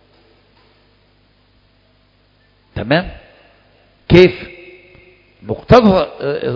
تمام؟ كيف؟ مقتضى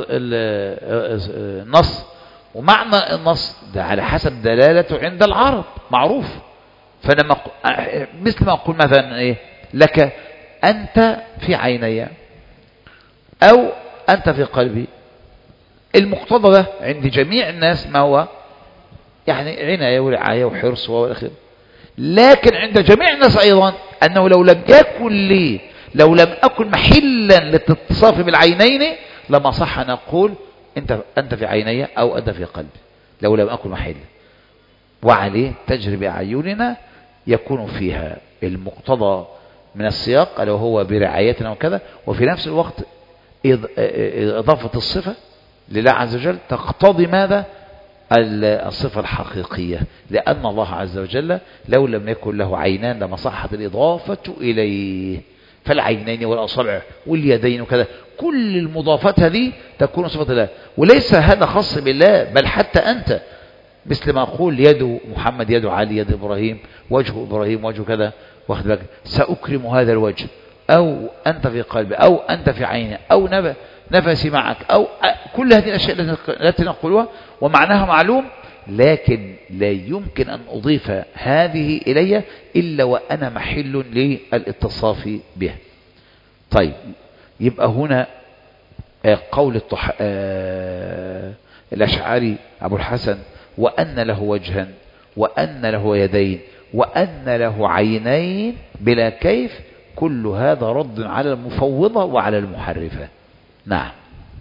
النص ومعنى النص ده على حسب دلالته عند العرب معروف. فلما مثل ما أقول مثلا إيه لك أنت في عيني أو أنت في قلبي، المقتضى ده عند جميع الناس ما هو؟ يعني عناية ورعاية وحرص والأخير. لكن عند جميع الناس أيضا أنه لو لم يكن لي لو لم أكن محلا للاتصاف بالعينين لما صح نقول أنت أنت في عيني أو أنت في قلبي، لو لم أكن محلا. وعليه تجري بأعيننا يكون فيها المقتضى من السياق اللي هو برعايتنا وكذا، وفي نفس الوقت إضافة الصفة لله عز وجل تقتضي ماذا؟ الصفة الحقيقية، لأن الله عز وجل لو لم يكن له عينان لما صحت الإضافة إليه. فالعينين والأصابع واليدين وكذا، كل المضافات هذه تكون صفة الله، وليس هذا خاص بالله، بل حتى أنت، مثل ما أقول يد محمد، يد علي، يد إبراهيم، وجه إبراهيم، وجه كذا، واخد بالك، سأكرم هذا الوجه، أو أنت في قلبي، أو أنت في عيني، أو نفسي معك، أو كل هذه الأشياء التي نقولها ومعناها معلوم، لكن لا يمكن أن أضيف هذه إلي إلا وأنا محل للاتصاف بها. طيب، يبقى هنا قول الطح... آه... الأشعري أبو الحسن وأن له وجها وأن له يدين وأن له عينين بلا كيف، كل هذا رد على المفوضة وعلى المحرفة. نعم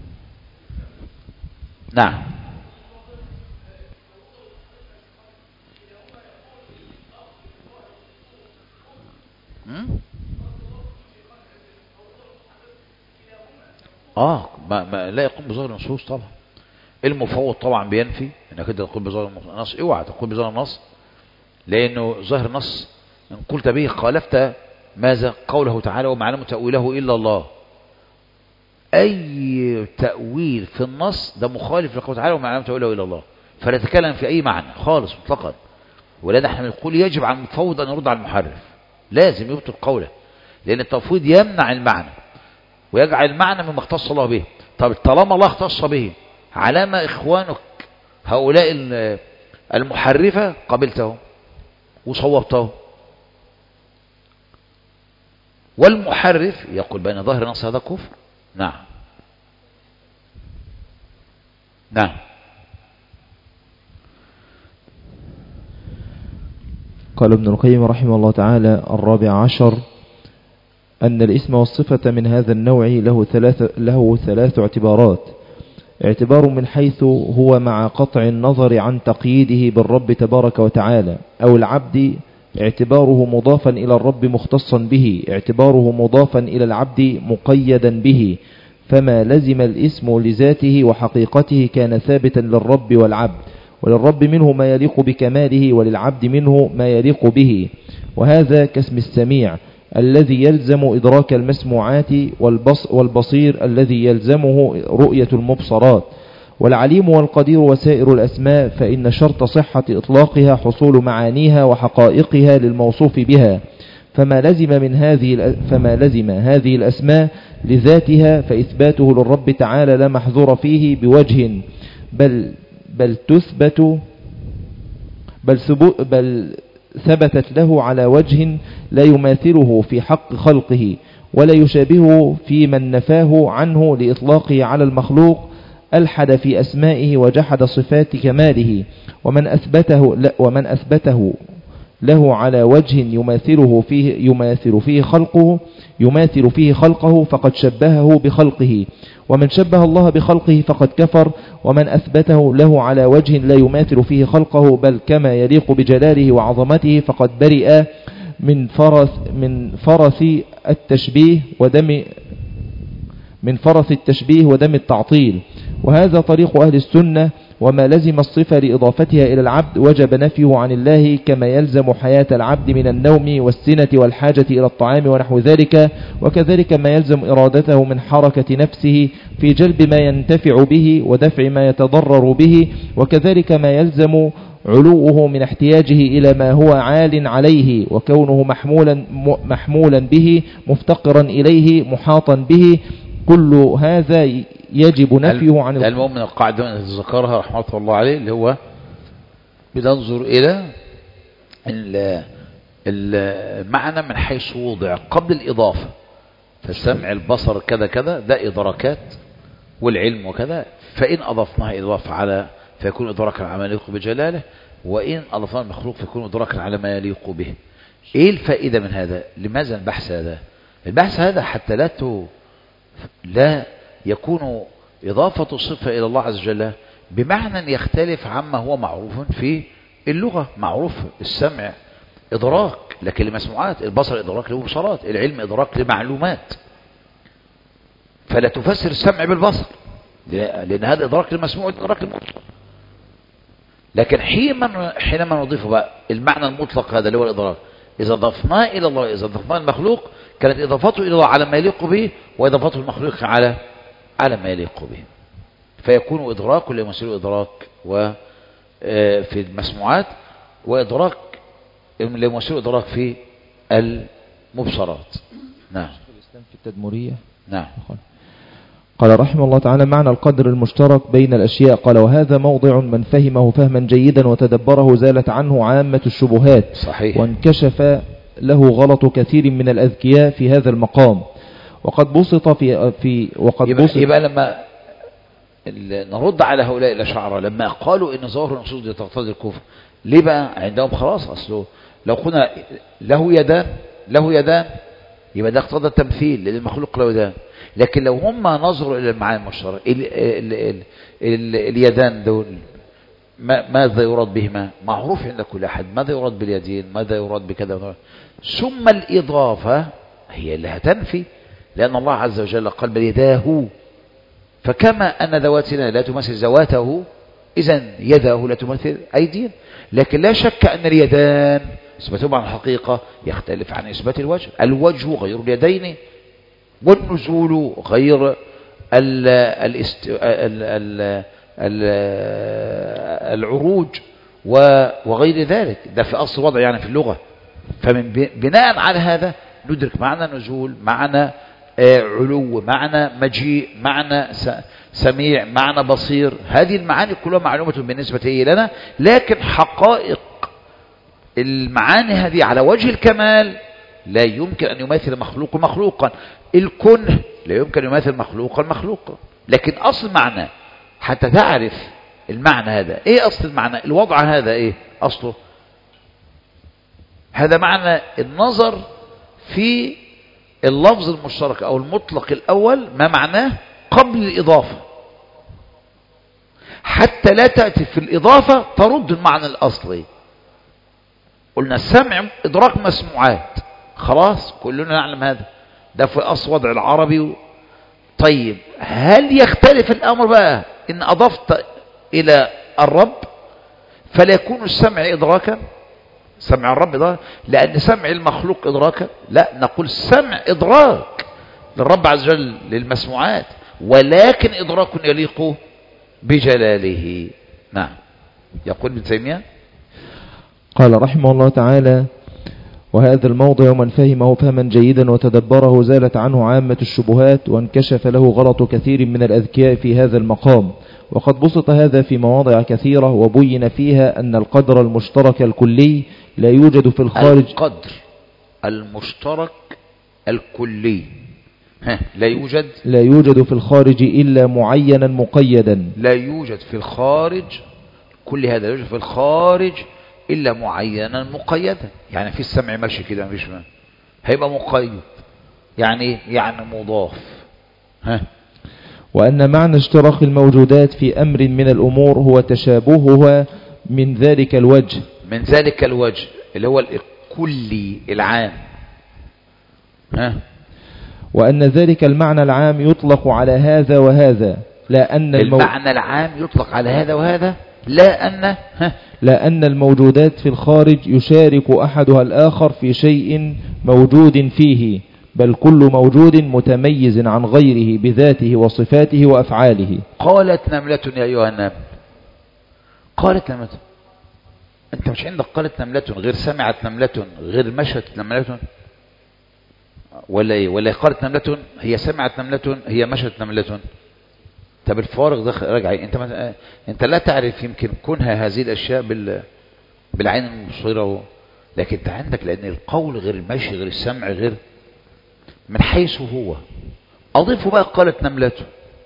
نعم اه ما, ما لا يقوم بظاهر النصوص طبعا. المفوض طبعا بينفي انك انت تقول بظاهر النص، اوعى تقول بظاهر النص، لانه ظاهر النص ان قلت به خالفت ماذا؟ قوله تعالى وما يعلم تأويله الا الله. اي تأويل في النص ده مخالف لقوله تعالى وما يعلم تأويله الا الله، فلا تتكلم في اي معنى خالص مطلقا. ولذا احنا بنقول يجب على المفوض ان يرد على المحرف، لازم يبطل قوله، لان التفويض يمنع المعنى ويجعل المعنى مما اختص الله به. طب طالما الله اختص به، علامة إخوانك هؤلاء المحرفة قبلته وصوبته، والمحرف يقول بين ظاهر النص هذا كفر. نعم نعم قال ابن القيم رحمه الله تعالى: الرابع عشر أن الاسم والصفة من هذا النوع له ثلاث, له ثلاث اعتبارات: اعتبار من حيث هو مع قطع النظر عن تقييده بالرب تبارك وتعالى، أو العبد اعتباره مضافا إلى الرب مختصا به، اعتباره مضافا إلى العبد مقيدا به، فما لزم الاسم لذاته وحقيقته كان ثابتا للرب والعبد، وللرب منه ما يليق بكماله وللعبد منه ما يليق به. وهذا كاسم السميع الذي يلزم إدراك المسموعات، والبصير الذي يلزمه رؤية المبصرات، والعليم والقدير وسائر الأسماء، فإن شرط صحة إطلاقها حصول معانيها وحقائقها للموصوف بها. فما لزم من هذه فما لزم هذه الأسماء لذاتها فإثباته للرب تعالى لا محذور فيه بوجه، بل بل تثبت بل ثبوت بل ثبتت له على وجه لا يماثله في حق خلقه، ولا يشابهه في من نفاه عنه لإطلاقه على المخلوق، ألحد في أسمائه وجحد صفات كماله. ومن أثبته ومن أثبته له على وجه يماثله فيه يماثل فيه خلقه يماثل فيه خلقه فقد شبهه بخلقه، ومن شبه الله بخلقه فقد كفر. ومن أثبته له على وجه لا يماثل فيه خلقه بل كما يليق بجلاله وعظمته فقد برئ من فرث من فرث التشبيه ودم من فرث التشبيه ودم التعطيل. وهذا طريق أهل السنة. وما لزم الصفة لإضافتها إلى العبد وجب نفيه عن الله، كما يلزم حياة العبد من النوم والسنة والحاجة إلى الطعام ونحو ذلك، وكذلك ما يلزم إرادته من حركة نفسه في جلب ما ينتفع به ودفع ما يتضرر به، وكذلك ما يلزم علوه من احتياجه إلى ما هو عال عليه، وكونه محمولا, محمولا به مفتقرا إليه محاطا به. كل هذا يجب نفيه عن المهم من القاعدة التي ذكرها رحمة الله عليه، اللي هو بننظر إلى المعنى من حيث وضع قبل الإضافة. فالسمع البصر كذا كذا ده إدراكات، والعلم وكذا، فإن أضفناها إضافة على فيكون إدراكا على ما يليق بجلاله، وإن أضفناها المخلوق فيكون إدراكا على ما يليق به. إيه الفائدة من هذا؟ لماذا البحث هذا؟ البحث هذا حتى لا لا يكون إضافة الصفة إلى الله عز وجل بمعنى يختلف عما هو معروف في اللغة. معروف السمع إدراك لكن لمسموعات، البصر إدراك لمبصرات، العلم إدراك لمعلومات، فلا تفسر السمع بالبصر لأن هذا إدراك للمسموع إدراك للمبصر. لكن حينما حينما نضيف بقى المعنى المطلق هذا اللي هو الإدراك، إذا ضفناه إلى الله، إذا ضفناه المخلوق، كانت إضافته إلى الله على ما يليق به، وإضافته المخلوق على على ما يليق به، فيكون إدراك لمسير إدراك وفي المسموعات، وإدراك لمسير إدراك في المبصرات. نعم. الإسلام في التدمرية. نعم. قال رحمه الله تعالى: معنى القدر المشترك بين الأشياء. قال: وهذا موضع من فهمه فهما جيدا وتدبره زالت عنه عامة الشبهات. صحيح. وانكشف له غلط كثير من الأذكياء في هذا المقام، وقد بسط في في وقد يبقى, بسط يبقى لما نرد على هؤلاء الأشاعرة لما قالوا إن ظاهر النصوص دي تقتضي الكفر، ليه بقى؟ عندهم خلاص أصله لو قلنا له يدان له يدان يبقى ده اقتضى التمثيل للمخلوق له يدان. لكن لو هم نظروا إلى المعاني المشتركة ال ال ال ال اليدان دول ماذا يراد بهما؟ معروف عند كل أحد ماذا يراد باليدين، ماذا يراد بكذا، ثم الإضافة هي اللي هتنفي، لأن الله عز وجل قال بل يداه، فكما أن ذواتنا لا تمثل ذواته إذن يداه لا تمثل أيدينا. لكن لا شك أن اليدان إثباتهم عن الحقيقة يختلف عن إثبات الوجه. الوجه غير اليدين، والنزول غير ال الاست... ال ال ال العروج وغير ذلك. ده في أصل وضع يعني في اللغة. فمن بناء على هذا ندرك معنى نزول، معنى علو، معنى مجيء، معنى سميع، معنى بصير. هذه المعاني كلها معلومة بالنسبة لنا، لكن حقائق المعاني هذه على وجه الكمال لا يمكن أن يماثل مخلوق مخلوقا. الكون لا يمكن أن يماثل مخلوقا مخلوقا. لكن أصل معنى حتى تعرف المعنى هذا إيه، أصل المعنى الوضع هذا إيه أصله، هذا معنى النظر في اللفظ المشترك أو المطلق الأول ما معناه قبل الإضافة، حتى لا تأتي في الإضافة ترد المعنى الأصلي. قلنا السمع إدراك مسموعات، خلاص كلنا نعلم هذا، ده في أصل وضع العربي. طيب هل يختلف الأمر بقى إن أضفت إلى الرب فلا يكون السمع إدراكا؟ سمع الرب ده لأن سمع المخلوق إدراكا؟ لا، نقول سمع إدراك للرب عز وجل للمسموعات، ولكن إدراك يليق بجلاله. نعم. يقول ابن تيمية قال رحمه الله تعالى: وهذا الموضع من فهمه فهما جيدا وتدبره زالت عنه عامة الشبهات، وانكشف له غلط كثير من الأذكياء في هذا المقام. وقد بسط هذا في مواضع كثيرة، وبين فيها أن القدر المشترك الكلي لا يوجد في الخارج. القدر المشترك الكلي ها لا يوجد لا يوجد في الخارج إلا معينا مقيدا. لا يوجد في الخارج، كل هذا لا يوجد في الخارج إلا معينا مقيدا. يعني في السمع ماشي كده مفيش ما هيبقى مقيد، يعني يعني مضاف. ها وأن معنى اشتراك الموجودات في أمر من الأمور هو تشابهها من ذلك الوجه من ذلك الوجه اللي هو الكلي العام. ها وأن ذلك المعنى العام يطلق على هذا وهذا، لا أن المو... المعنى العام يطلق على هذا وهذا، لا أن ها لا أن الموجودات في الخارج يشارك أحدها الآخر في شيء موجود فيه، بل كل موجود متميز عن غيره بذاته وصفاته وأفعاله. قالت نملة يا أيها النمل، قالت نملة. أنت مش عندك قالت نملة غير سمعت نملة غير مشت نملة، ولا إيه؟ ولا قالت نملة هي سمعت نملة هي مشت نملة؟ طب الفارق ده راجعي انت ما... انت لا تعرف يمكن كونها هذه الاشياء بال... بالعين المبصره، لكن انت عندك لان القول غير المشي غير السمع غير من حيث هو. اضيفه بقى قالت نملته،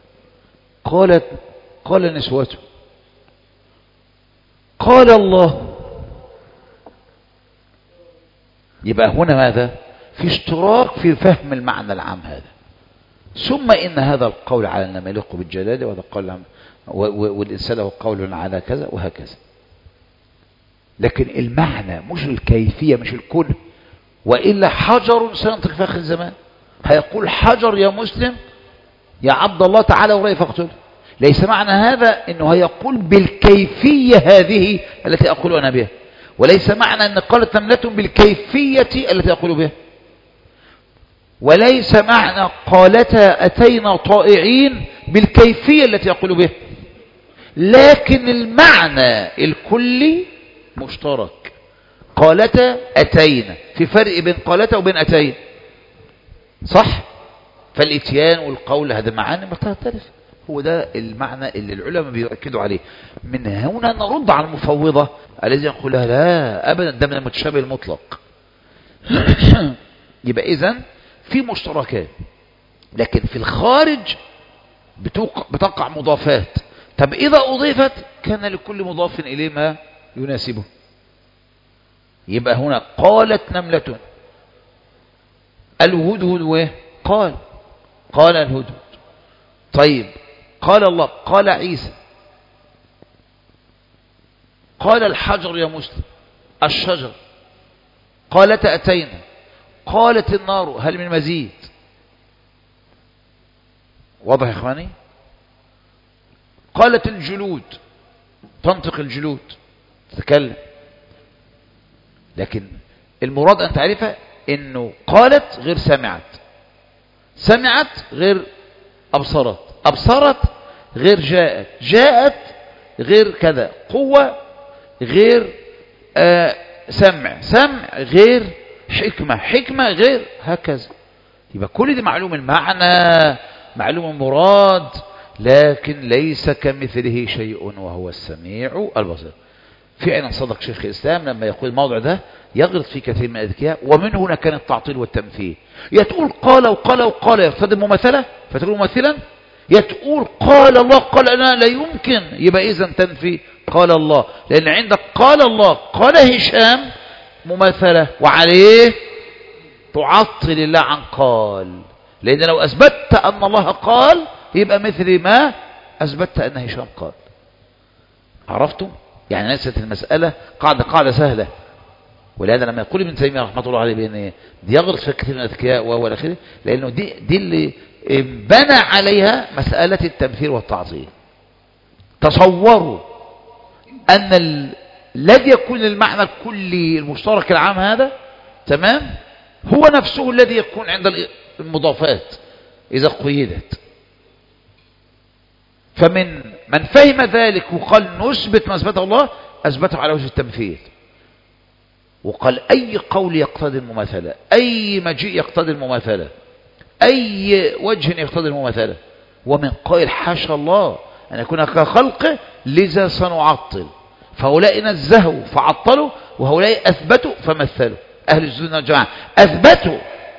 قالت قال نسوته، قال الله، يبقى هنا ماذا؟ في اشتراك في فهم المعنى العام هذا. ثم إن هذا القول على أن ما يليق بالجلال، وهذا القول والإنسان له قول على كذا وهكذا. لكن المعنى مش الكيفية، مش الكل. وإلا حجر سينطق في آخر الزمان، هيقول حجر يا مسلم يا عبد الله تعالى ورأي فاقتله. ليس معنى هذا أنه هيقول بالكيفية هذه التي أقول أنا بها، وليس معنى أن قالت نملة بالكيفية التي أقول بها. وليس معنى قالتا أتينا طائعين بالكيفية التي يقول بها، لكن المعنى الكلي مشترك. قالتا أتينا، في فرق بين قالتا وبين أتينا، صح؟ فالإتيان والقول هذا معاني مختلفة. هو ده المعنى اللي العلماء بيؤكدوا عليه. من هنا نرد على المفوضة الذين يقولها لا أبدا ده من المتشابه المطلق. يبقى إذن في مشتركات، لكن في الخارج بتقع مضافات. طب إذا أضيفت كان لكل مضاف إليه ما يناسبه. يبقى هنا قالت نملة الهدهد ويه قال قال الهدهد. طيب قال الله قال عيسى. قال الحجر يا مسلم الشجر. قالت أتينا. قالت النار هل من مزيد؟ واضح يا إخواني؟ قالت الجلود تنطق الجلود تتكلم. لكن المراد أن تعرفها إنه قالت غير سمعت، سمعت غير أبصرت، أبصرت غير جاءت، جاءت غير كذا، قوة غير آه سمع، سمع غير حكمة، حكمة غير هكذا. يبقى كل دي معلوم المعنى معلوم المراد، لكن ليس كمثله شيء وهو السميع البصير. فعلا صدق شيخ الإسلام لما يقول الموضوع ده يغلط في كثير من الأذكياء. ومن هنا كان التعطيل والتمثيل. يتقول قال وقال وقال يقتضي المماثلة فتقول ممثلا، يتقول قال الله قال أنا لا يمكن، يبقى إذن تنفي قال الله، لأن عندك قال الله قال هشام مماثلة وعليه تعطل الله عن قال، لأن لو أثبتت أن الله قال يبقى مثل ما أثبتت أن هشام قال. عرفتم؟ يعني ليست المسألة قاعدة قاعدة سهلة. ولهذا لما يقول ابن تيمية رحمة الله عليه بأن دي يغلط في كثير من الأذكياء وهو الأخير، لأنه دي, دي اللي بنى عليها مسألة التمثيل والتعطيل. تصوروا أن الذي يكون المعنى الكلي المشترك العام هذا تمام هو نفسه الذي يكون عند المضافات إذا قيدت. فمن من فهم ذلك وقال نثبت ما أثبته الله أثبته على وجه التمثيل، وقال أي قول يقتضي المماثلة، أي مجيء يقتضي المماثلة، أي وجه يقتضي المماثلة. ومن قائل حاشا الله أن يكون كخلقه لذا سنعطل. فهؤلاء نزهوا فعطلوا وهؤلاء أثبتوا فمثلوا. أهل السنة والجماعة أثبتوا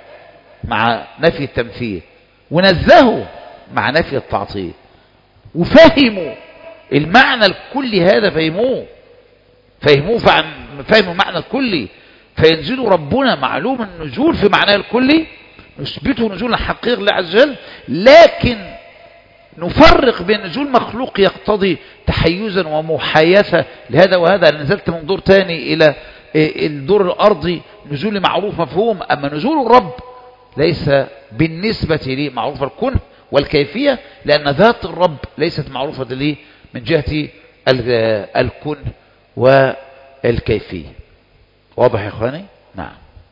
مع نفي التمثيل ونزهوا مع نفي التعطيل، وفهموا المعنى الكلي هذا، فهموه فهموه فهموا المعنى الكلي. فينزل ربنا معلوم النزول في معناه الكلي نثبته نزولا حقيقي لله عز وجل، لكن نفرق بين نزول مخلوق يقتضي تحيزا ومحايثة لهذا وهذا. نزلت من دور تاني إلى الدور الأرضي نزول معروف مفهوم، أما نزول الرب ليس بالنسبة لي معروف الكون والكيفية، لأن ذات الرب ليست معروفة لي من جهة الكون والكيفية. واضح يا إخواني؟ نعم.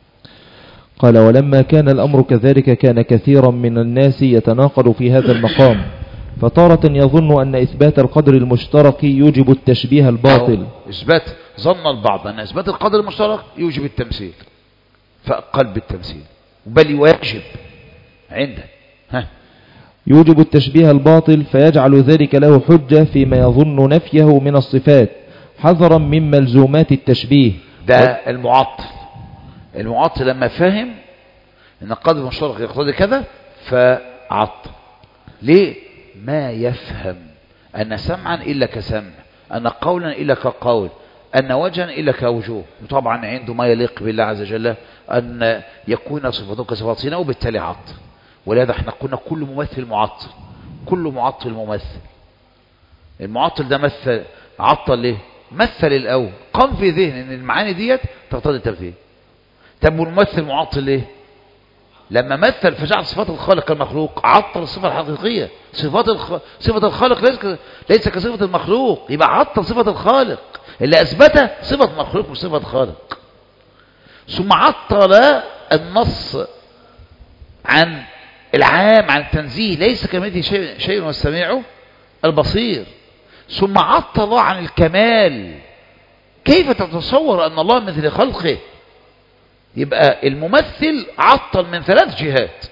قال ولما كان الأمر كذلك كان كثيرا من الناس يتناقض في هذا المقام، فتارة يظن أن إثبات القدر المشترك يوجب التشبيه الباطل. إثبات ظن البعض أن إثبات القدر المشترك يوجب التمثيل، فأقل بالتمثيل بل يواجب عنده ها يوجب التشبيه الباطل، فيجعل ذلك له حجة فيما يظن نفيه من الصفات حذرا من ملزومات التشبيه. ده المعطل. المعطل لما فهم ان القدر المشترك يقتضي كذا فعطل. ليه؟ ما يفهم ان سمعا الا كسمع، ان قولا الا كقول، ان وجها الا كوجوه. وطبعا عنده ما يليق بالله عز وجل ان يكون صفاته كصفاتنا، وبالتالي عطل. ولهذا احنا قلنا كل ممثل معطل، كل معطل ممثل. المعطل ده مثل عطل ليه؟ مثل الاول قام في ذهن ان المعاني ديت تقتضي التمثيل. طب والممثل معطل ليه؟ لما مثل فجعل صفات الخالق كالمخلوق عطل الصفه الحقيقيه. صفات الخ... صفه الخالق ليس ك... ليس كصفه المخلوق، يبقى عطل صفه الخالق اللي اثبتها صفه مخلوق وصفه خالق. ثم عطل النص عن العام، عن التنزيه، ليس كمثله شيء, شيء والسميع البصير. ثم عطل الله عن الكمال. كيف تتصور أن الله مثل خلقه؟ يبقى الممثل عطل من ثلاث جهات.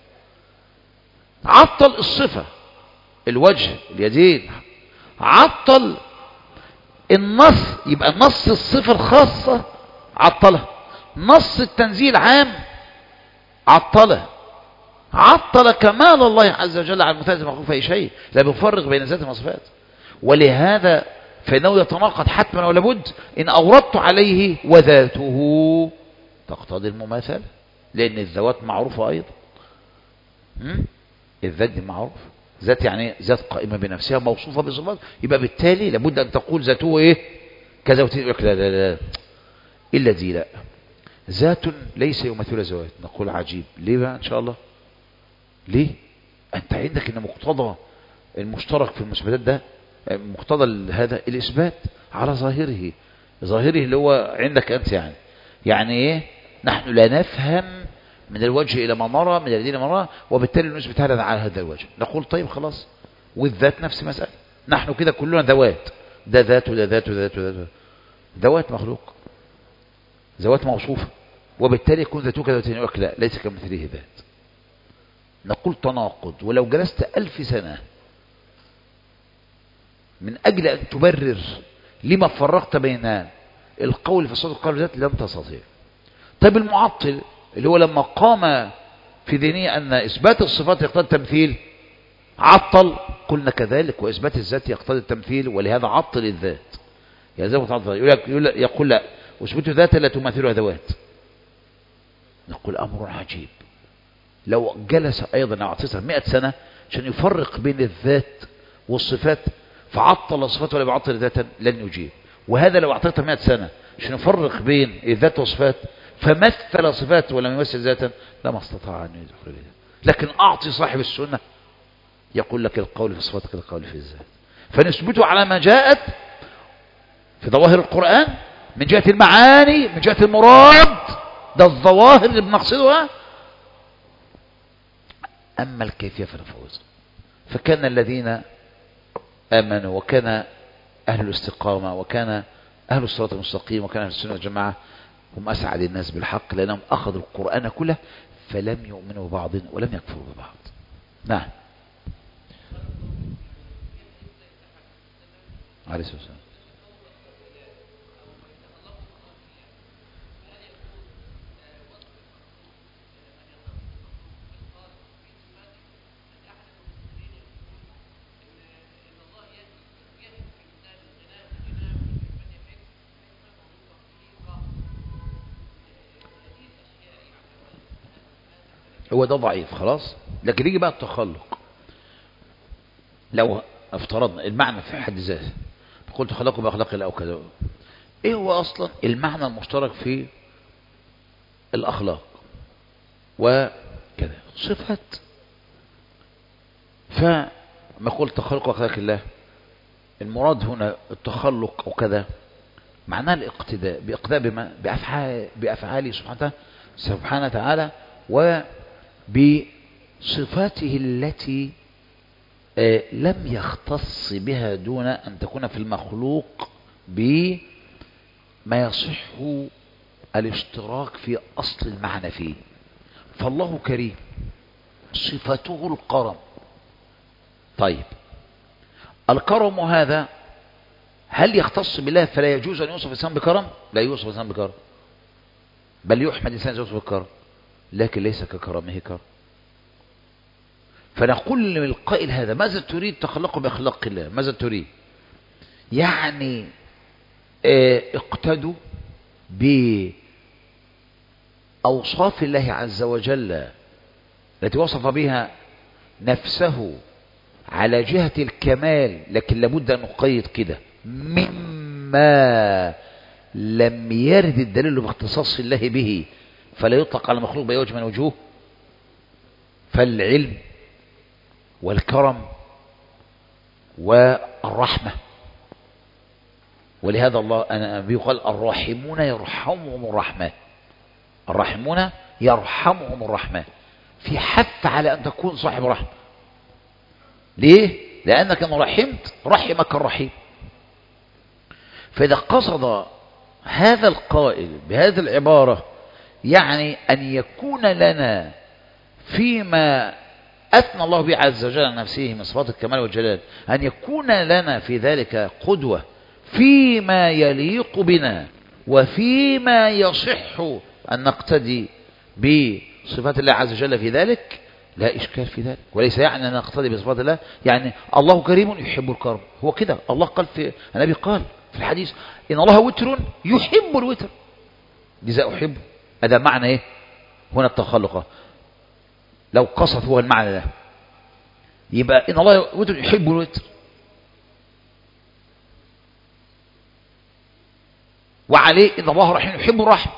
عطل الصفة، الوجه، اليدين. عطل النص، يبقى نص الصفة الخاصة عطلها. نص التنزيه العام عطله. عطل كمال الله عز وجل عن المثالث المخلوق في أي شيء، لا بيفرق بين ذات وصفات. ولهذا فإنه يتناقض حتما ولا بد إن أوردت عليه وذاته تقتضي المماثلة، لأن الذوات معروفة أيضا. الذات دي معروف، ذات يعني ذات قائمة بنفسها موصوفة بصفات، يبقى بالتالي لابد أن تقول ذاته إيه كذا وتقول لا لا لا إلا دي لا، ذات ليس يمثل ذوات. نقول عجيب، ليه بقى إن شاء الله؟ ليه؟ أنت عندك إن مقتضى المشترك في المثبتات ده، مقتضى هذا الإثبات على ظاهره، ظاهره اللي هو عندك أنت. يعني يعني إيه؟ نحن لا نفهم من الوجه إلى ما نرى، من اليدين ما نرى، وبالتالي نثبت هذا على هذا الوجه. نقول طيب خلاص، والذات نفس مسألة، نحن كده كلنا ذوات، ده ذات وده ذات وده ذات وده ذات، ذوات مخلوق، ذوات موصوفة، وبالتالي يكون ذاته كذا. لا، ليس كمثله ذات. نقول تناقض. ولو جلست ألف سنة من أجل أن تبرر لما فرقت بين القول في الصفات والقول في الذات لن تستطيع. طيب المعطل اللي هو لما قام في ذهنه أن إثبات الصفات يقتضي التمثيل عطل، قلنا كذلك وإثبات الذات يقتضي التمثيل، ولهذا عطل الذات. يقول لا، واثبتوا ذاتا لا تماثلها ذوات. نقول أمر عجيب. لو جلس أيضا أو أعطيته مئة سنة عشان يفرق بين الذات والصفات فعطل الصفات ولا يعطل ذاتا لن يجيب. وهذا لو أعطيته مئة سنة عشان يفرق بين الذات والصفات فمثل صفات ولم يمثل ذاتا لما استطاع أن يدخل بها. لكن أعطي صاحب السنة يقول لك القول في الصفات كالقول في الذات، فنثبته على ما جاءت في ظواهر القرآن من جهة المعاني، من جهة المراد، ده الظواهر اللي بنقصدها. أما الكيفية فنفوز. فكان الذين آمنوا وكان أهل الاستقامة وكان أهل الصراط المستقيم وكان أهل السنة والجماعة هم أسعد الناس بالحق، لأنهم أخذوا القرآن كله فلم يؤمنوا ببعض ولم يكفروا ببعض. نعم. عليه الصلاة والسلام. هو ده ضعيف خلاص. لكن يجي بقى التخلق. لو افترضنا المعنى في حد ذاته، قلت خلقه بأخلاق الله أو كذا، ايه هو اصلا المعنى المشترك في الأخلاق وكذا؟ صفات. فما قلت تخلق أخلاق الله، المراد هنا التخلق أو كذا معناه الاقتداء، باقتداء بما بأفعال بأفعاله سبحانه سبحانه وتعالى وبصفاته التي آه لم يختص بها دون أن تكون في المخلوق بما يصح الاشتراك في أصل المعنى فيه. فالله كريم، صفته الكرم. طيب الكرم هذا هل يختص بالله فلا يجوز أن يوصف الإنسان بكرم؟ لا يوصف الإنسان بكرم، بل يحمد الإنسان يوصف بالكرم، لكن ليس ككرمه كرم. فنقول للقائل هذا ماذا تريد؟ تخلقه بأخلاق الله. ماذا تريد؟ يعني اه اقتدوا بأوصاف الله عز وجل التي وصف بها نفسه على جهة الكمال، لكن لابد أن نقيد كده مما لم يرد الدليل باختصاص الله به فلا يطلق على مخلوق بأي وجه من وجوه. فالعلم والكرم والرحمة. ولهذا الله أنا بيقال الراحمون يرحمهم الرحمن، الراحمون يرحمهم الرحمن. في حث على أن تكون صاحب رحمة. ليه؟ لأنك إن رحمت رحمك الرحيم. فإذا قصد هذا القائل بهذه العبارة يعني أن يكون لنا فيما أثنى الله به عز وجل عن نفسه من صفات الكمال والجلال، أن يكون لنا في ذلك قدوة فيما يليق بنا وفيما يصح أن نقتدي بصفات الله عز وجل في ذلك، لا إشكال في ذلك. وليس يعني أن نقتدي بصفات الله، يعني الله كريم يحب الكرم، هو كده. الله قال في النبي قال في الحديث إن الله وتر يحب الوتر، لذا أحبه. هذا معنى إيه هنا التخلق. لو قصد هو المعنى ده يبقى إن الله وتر يحب الوتر، وعليه إن الله رحيم يحب الرحم،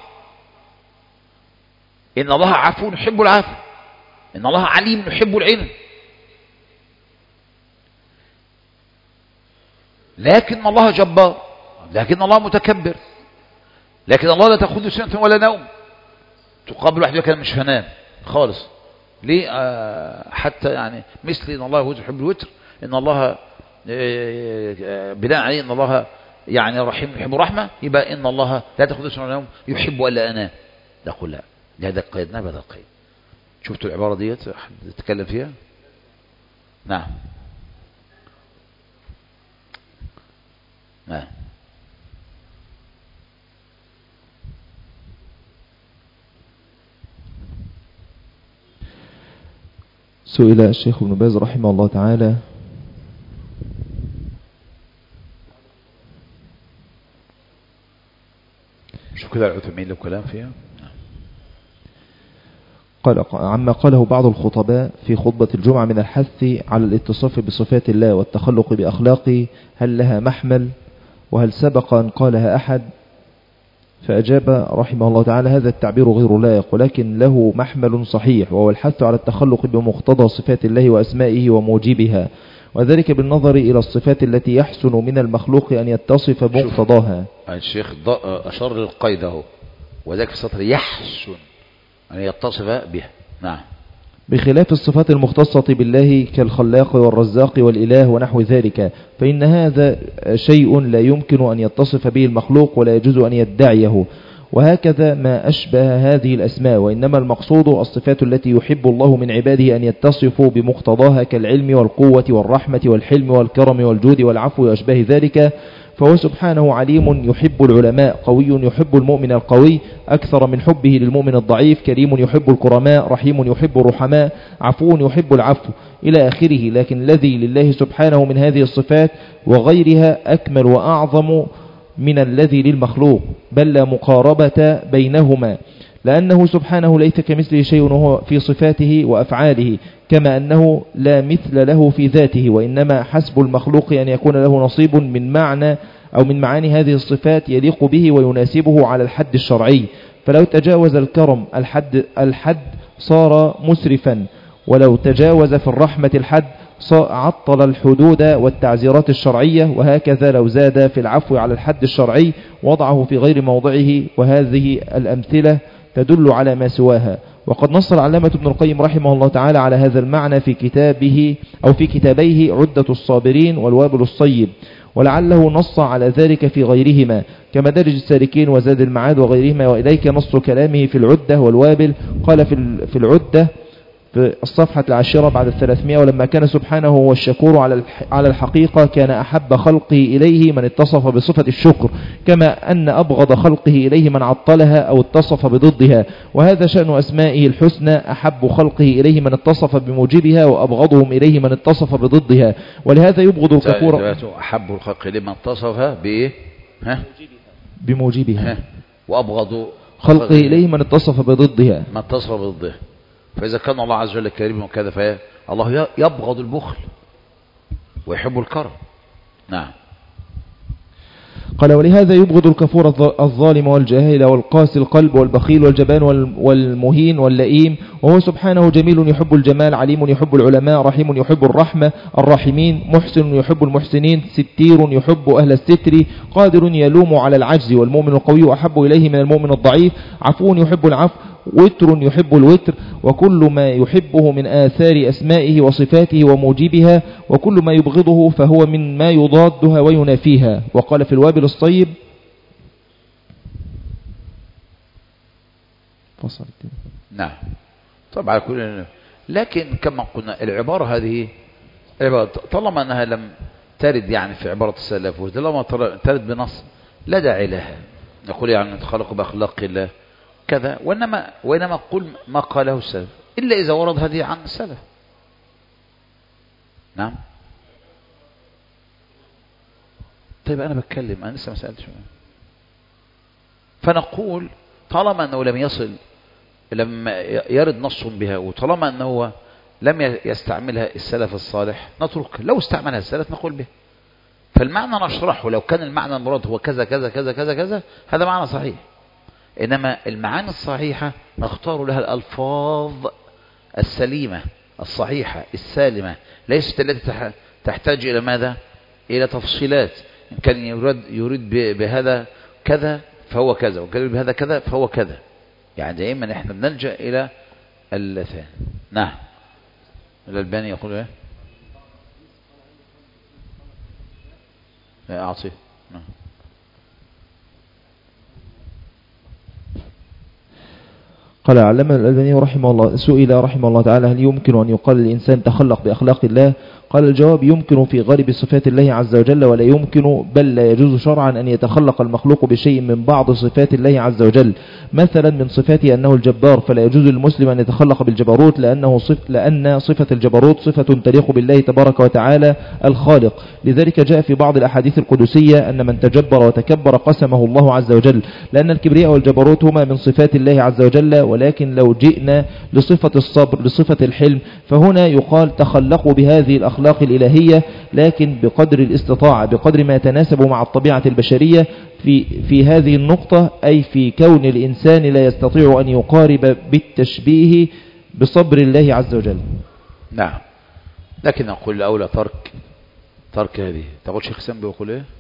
إن الله عفو يحب العفو، إن الله عليم يحب العلم. لكن الله جبار، لكن الله متكبر، لكن الله لا تأخذه سنة ولا نوم. تقابل واحد كان مش هنام خالص ليه؟ آه حتى يعني مثل إن الله يحب الوتر، إن الله آه بناء عليه إن الله يعني رحيم يحب رحمة، يبقى إن الله لا تأخذه سنة ولا نوم يحب ولا أنام. نقول لا، لهذا قيدنا بهذا القيد. شفتوا العبارة ديت تتكلم فيها؟ نعم نعم. سئل الشيخ ابن باز رحمه الله تعالى شو كده العثمين له كلام فيها؟ قال عما قاله بعض الخطباء في خطبة الجمعة من الحث على الاتصاف بصفات الله والتخلق بأخلاقه، هل لها محمل؟ وهل سبق أن قالها أحد؟ فأجاب رحمه الله تعالى هذا التعبير غير لائق، ولكن له محمل صحيح، وهو الحث على التخلق بمقتضى صفات الله وأسمائه وموجبها، وذلك بالنظر إلى الصفات التي يحسن من المخلوق أن يتصف بمقتضاها. الشيخ أشار للقيد اهو، وذلك في السطر يحسن أن يتصف بها. نعم. بخلاف الصفات المختصة بالله كالخلاق والرزاق والإله ونحو ذلك، فإن هذا شيء لا يمكن أن يتصف به المخلوق ولا يجوز أن يدعيه، وهكذا ما أشبه هذه الأسماء. وإنما المقصود الصفات التي يحب الله من عباده أن يتصفوا بمقتضاها كالعلم والقوة والرحمة والحلم والكرم والجود والعفو وأشباه ذلك. فهو سبحانه عليم يحب العلماء، قوي يحب المؤمن القوي أكثر من حبه للمؤمن الضعيف، كريم يحب الكرماء، رحيم يحب الرحماء، عفو يحب العفو إلى آخره. لكن الذي لله سبحانه من هذه الصفات وغيرها أكمل وأعظم من الذي للمخلوق، بل لا مقاربة بينهما، لأنه سبحانه ليس كمثله شيء وهو في صفاته وأفعاله، كما أنه لا مثل له في ذاته. وإنما حسب المخلوق أن يكون له نصيب من معنى أو من معاني هذه الصفات يليق به ويناسبه على الحد الشرعي. فلو تجاوز الكرم الحد, الحد صار مسرفا، ولو تجاوز في الرحمة الحد عطل الحدود والتعزيرات الشرعية، وهكذا لو زاد في العفو على الحد الشرعي وضعه في غير موضعه. وهذه الأمثلة تدل على ما سواها. وقد نص العلامة ابن القيم رحمه الله تعالى على هذا المعنى في كتابه أو في كتابيه عدة الصابرين والوابل الصيب، ولعله نص على ذلك في غيرهما كمدارج السالكين وزاد المعاد وغيرهما. وإليك نص كلامه في العدة والوابل. قال في العدة في الصفحة العاشرة بعد الثلاثمائة: ولما كان سبحانه هو الشكور على الحقيقة كان أحب خلقه إليه من اتصف بصفة الشكر، كما أن أبغض خلقه إليه من عطلها أو اتصف بضدها. وهذا شأن أسمائه الحسنى: أحب خلقه إليه من اتصف بموجبها، وأبغضهم إليه من اتصف بضدها. ولهذا يبغض الكفور. أحب الخلق إليه من اتصف بإيه؟ ها؟ بموجبها. ها؟ وأبغض خلقه إليه من اتصف بضدها. من اتصف بضدها. فإذا كان الله عز وجل كريم وكذا، فالله يبغض البخل ويحب الكرم. نعم. قال: ولهذا يبغض الكفور الظالم والجاهل والقاسي القلب والبخيل والجبان والمهين واللئيم، وهو سبحانه جميل يحب الجمال، عليم يحب العلماء، رحيم يحب الرحمة الراحمين، محسن يحب المحسنين، ستير يحب أهل الستر، قادر يلوم على العجز، والمؤمن القوي أحب إليه من المؤمن الضعيف، عفو يحب العفو، وتر يحب الوتر، وكل ما يحبه من آثار أسمائه وصفاته وموجبها، وكل ما يبغضه فهو من ما يضادها وينافيها. وقال في الوابل الصيب فصل. نعم طبعا كل، لكن كما قلنا العبارة هذه عبارة طالما أنها لم ترد يعني في عبارة السلف، وطالما ترد بنص لا داعي لها نقول يعني نتخلق بأخلاق الله كذا، وإنما, وإنما قل ما قاله السلف إلا إذا ورد هذه عن السلف. نعم طيب أنا بتكلم، أنا لسه ما سألتش. فنقول طالما أنه لم يصل لم يرد نص بها، وطالما أنه لم يستعملها السلف الصالح نترك، لو استعملها السلف نقول به. فالمعنى نشرحه، لو كان المعنى المراد هو كذا كذا كذا كذا كذا هذا معنى صحيح، إنما المعاني الصحيحة نختار لها الألفاظ السليمة الصحيحة السالمة، ليست التي تحتاج إلى ماذا؟ إلى تفصيلات. إن كان يريد, يريد بهذا كذا فهو كذا، وكان يريد بهذا كذا فهو كذا، يعني دائما إحنا بنلجأ إلى الثاني. نعم الألباني يقول إيه؟ لا أعطيه. نعم قال علمنا الألباني رحمه الله، سئل رحمه الله تعالى هل يمكن أن يقال الإنسان تخلق بأخلاق الله؟ قال الجواب يمكن في غالب صفات الله عز وجل، ولا يمكن بل لا يجوز شرعا أن يتخلق المخلوق بشيء من بعض صفات الله عز وجل. مثلا من صفاته أنه الجبار، فلا يجوز للمسلم أن يتخلق بالجبروت، لأنه صف لأن صفة الجبروت صفة تليق بالله تبارك وتعالى الخالق. لذلك جاء في بعض الأحاديث القدسية أن من تجبر وتكبر قسمه الله عز وجل، لأن الكبرياء والجبروت هما من صفات الله عز وجل. ولكن لو جئنا لصفة الصبر لصفة الحلم فهنا يقال تخلقوا بهذه الأخلاق الأخلاق الإلهية، لكن بقدر الاستطاعة، بقدر ما يتناسب مع الطبيعة البشرية في, في هذه النقطة، أي في كون الإنسان لا يستطيع أن يقارب بالتشبيه بصبر الله عز وجل. نعم لكن نقول الأولى ترك ترك هذه. تقول شيخ سام بيقول إيه؟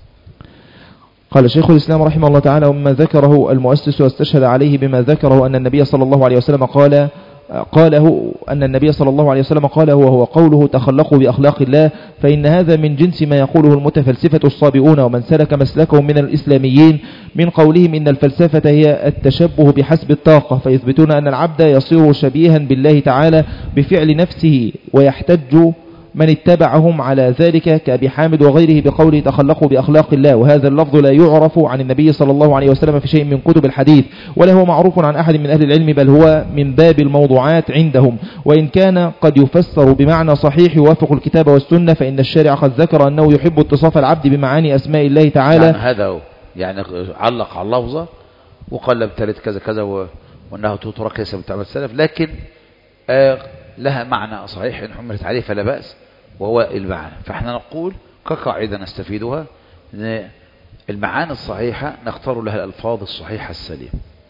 قال شيخ الإسلام رحمه الله تعالى ومما ذكره المؤسس واستشهد عليه بما ذكره أن النبي صلى الله عليه وسلم قال قاله أن النبي صلى الله عليه وسلم قاله وهو قوله تخلقوا بأخلاق الله، فإن هذا من جنس ما يقوله المتفلسفة الصابئون ومن سلك مسلكهم من الإسلاميين من قولهم إن الفلسفة هي التشبه بحسب الطاقة، فيثبتون أن العبد يصير شبيها بالله تعالى بفعل نفسه، ويحتج من اتبعهم على ذلك كأبي حامد وغيره بقوله تخلقوا بأخلاق الله. وهذا اللفظ لا يعرف عن النبي صلى الله عليه وسلم في شيء من كتب الحديث، ولا هو معروف عن أحد من أهل العلم، بل هو من باب الموضوعات عندهم، وإن كان قد يفسر بمعنى صحيح يوافق الكتاب والسنة، فإن الشارع قد ذكر أنه يحب اتصاف العبد بمعاني أسماء الله تعالى. يعني هذا هو يعني علق على اللفظة وقال لم ترد كذا كذا وأنه تترك ليس متعمد السلف، لكن آه لها معنى صحيح إن حملت عليه فلا بأس، وهو المعنى. فاحنا نقول كقاعدة نستفيدها ان المعاني الصحيحة نختار لها الألفاظ الصحيحة السليمة،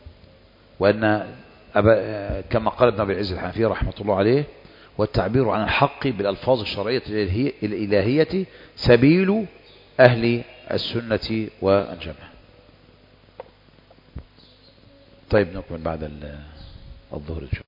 وأن كما قال ابن أبي العز الحنفي رحمة الله عليه والتعبير عن الحق بالألفاظ الشرعية الإلهية سبيل أهل السنة والجماعة. طيب نكمل بعد الظهر.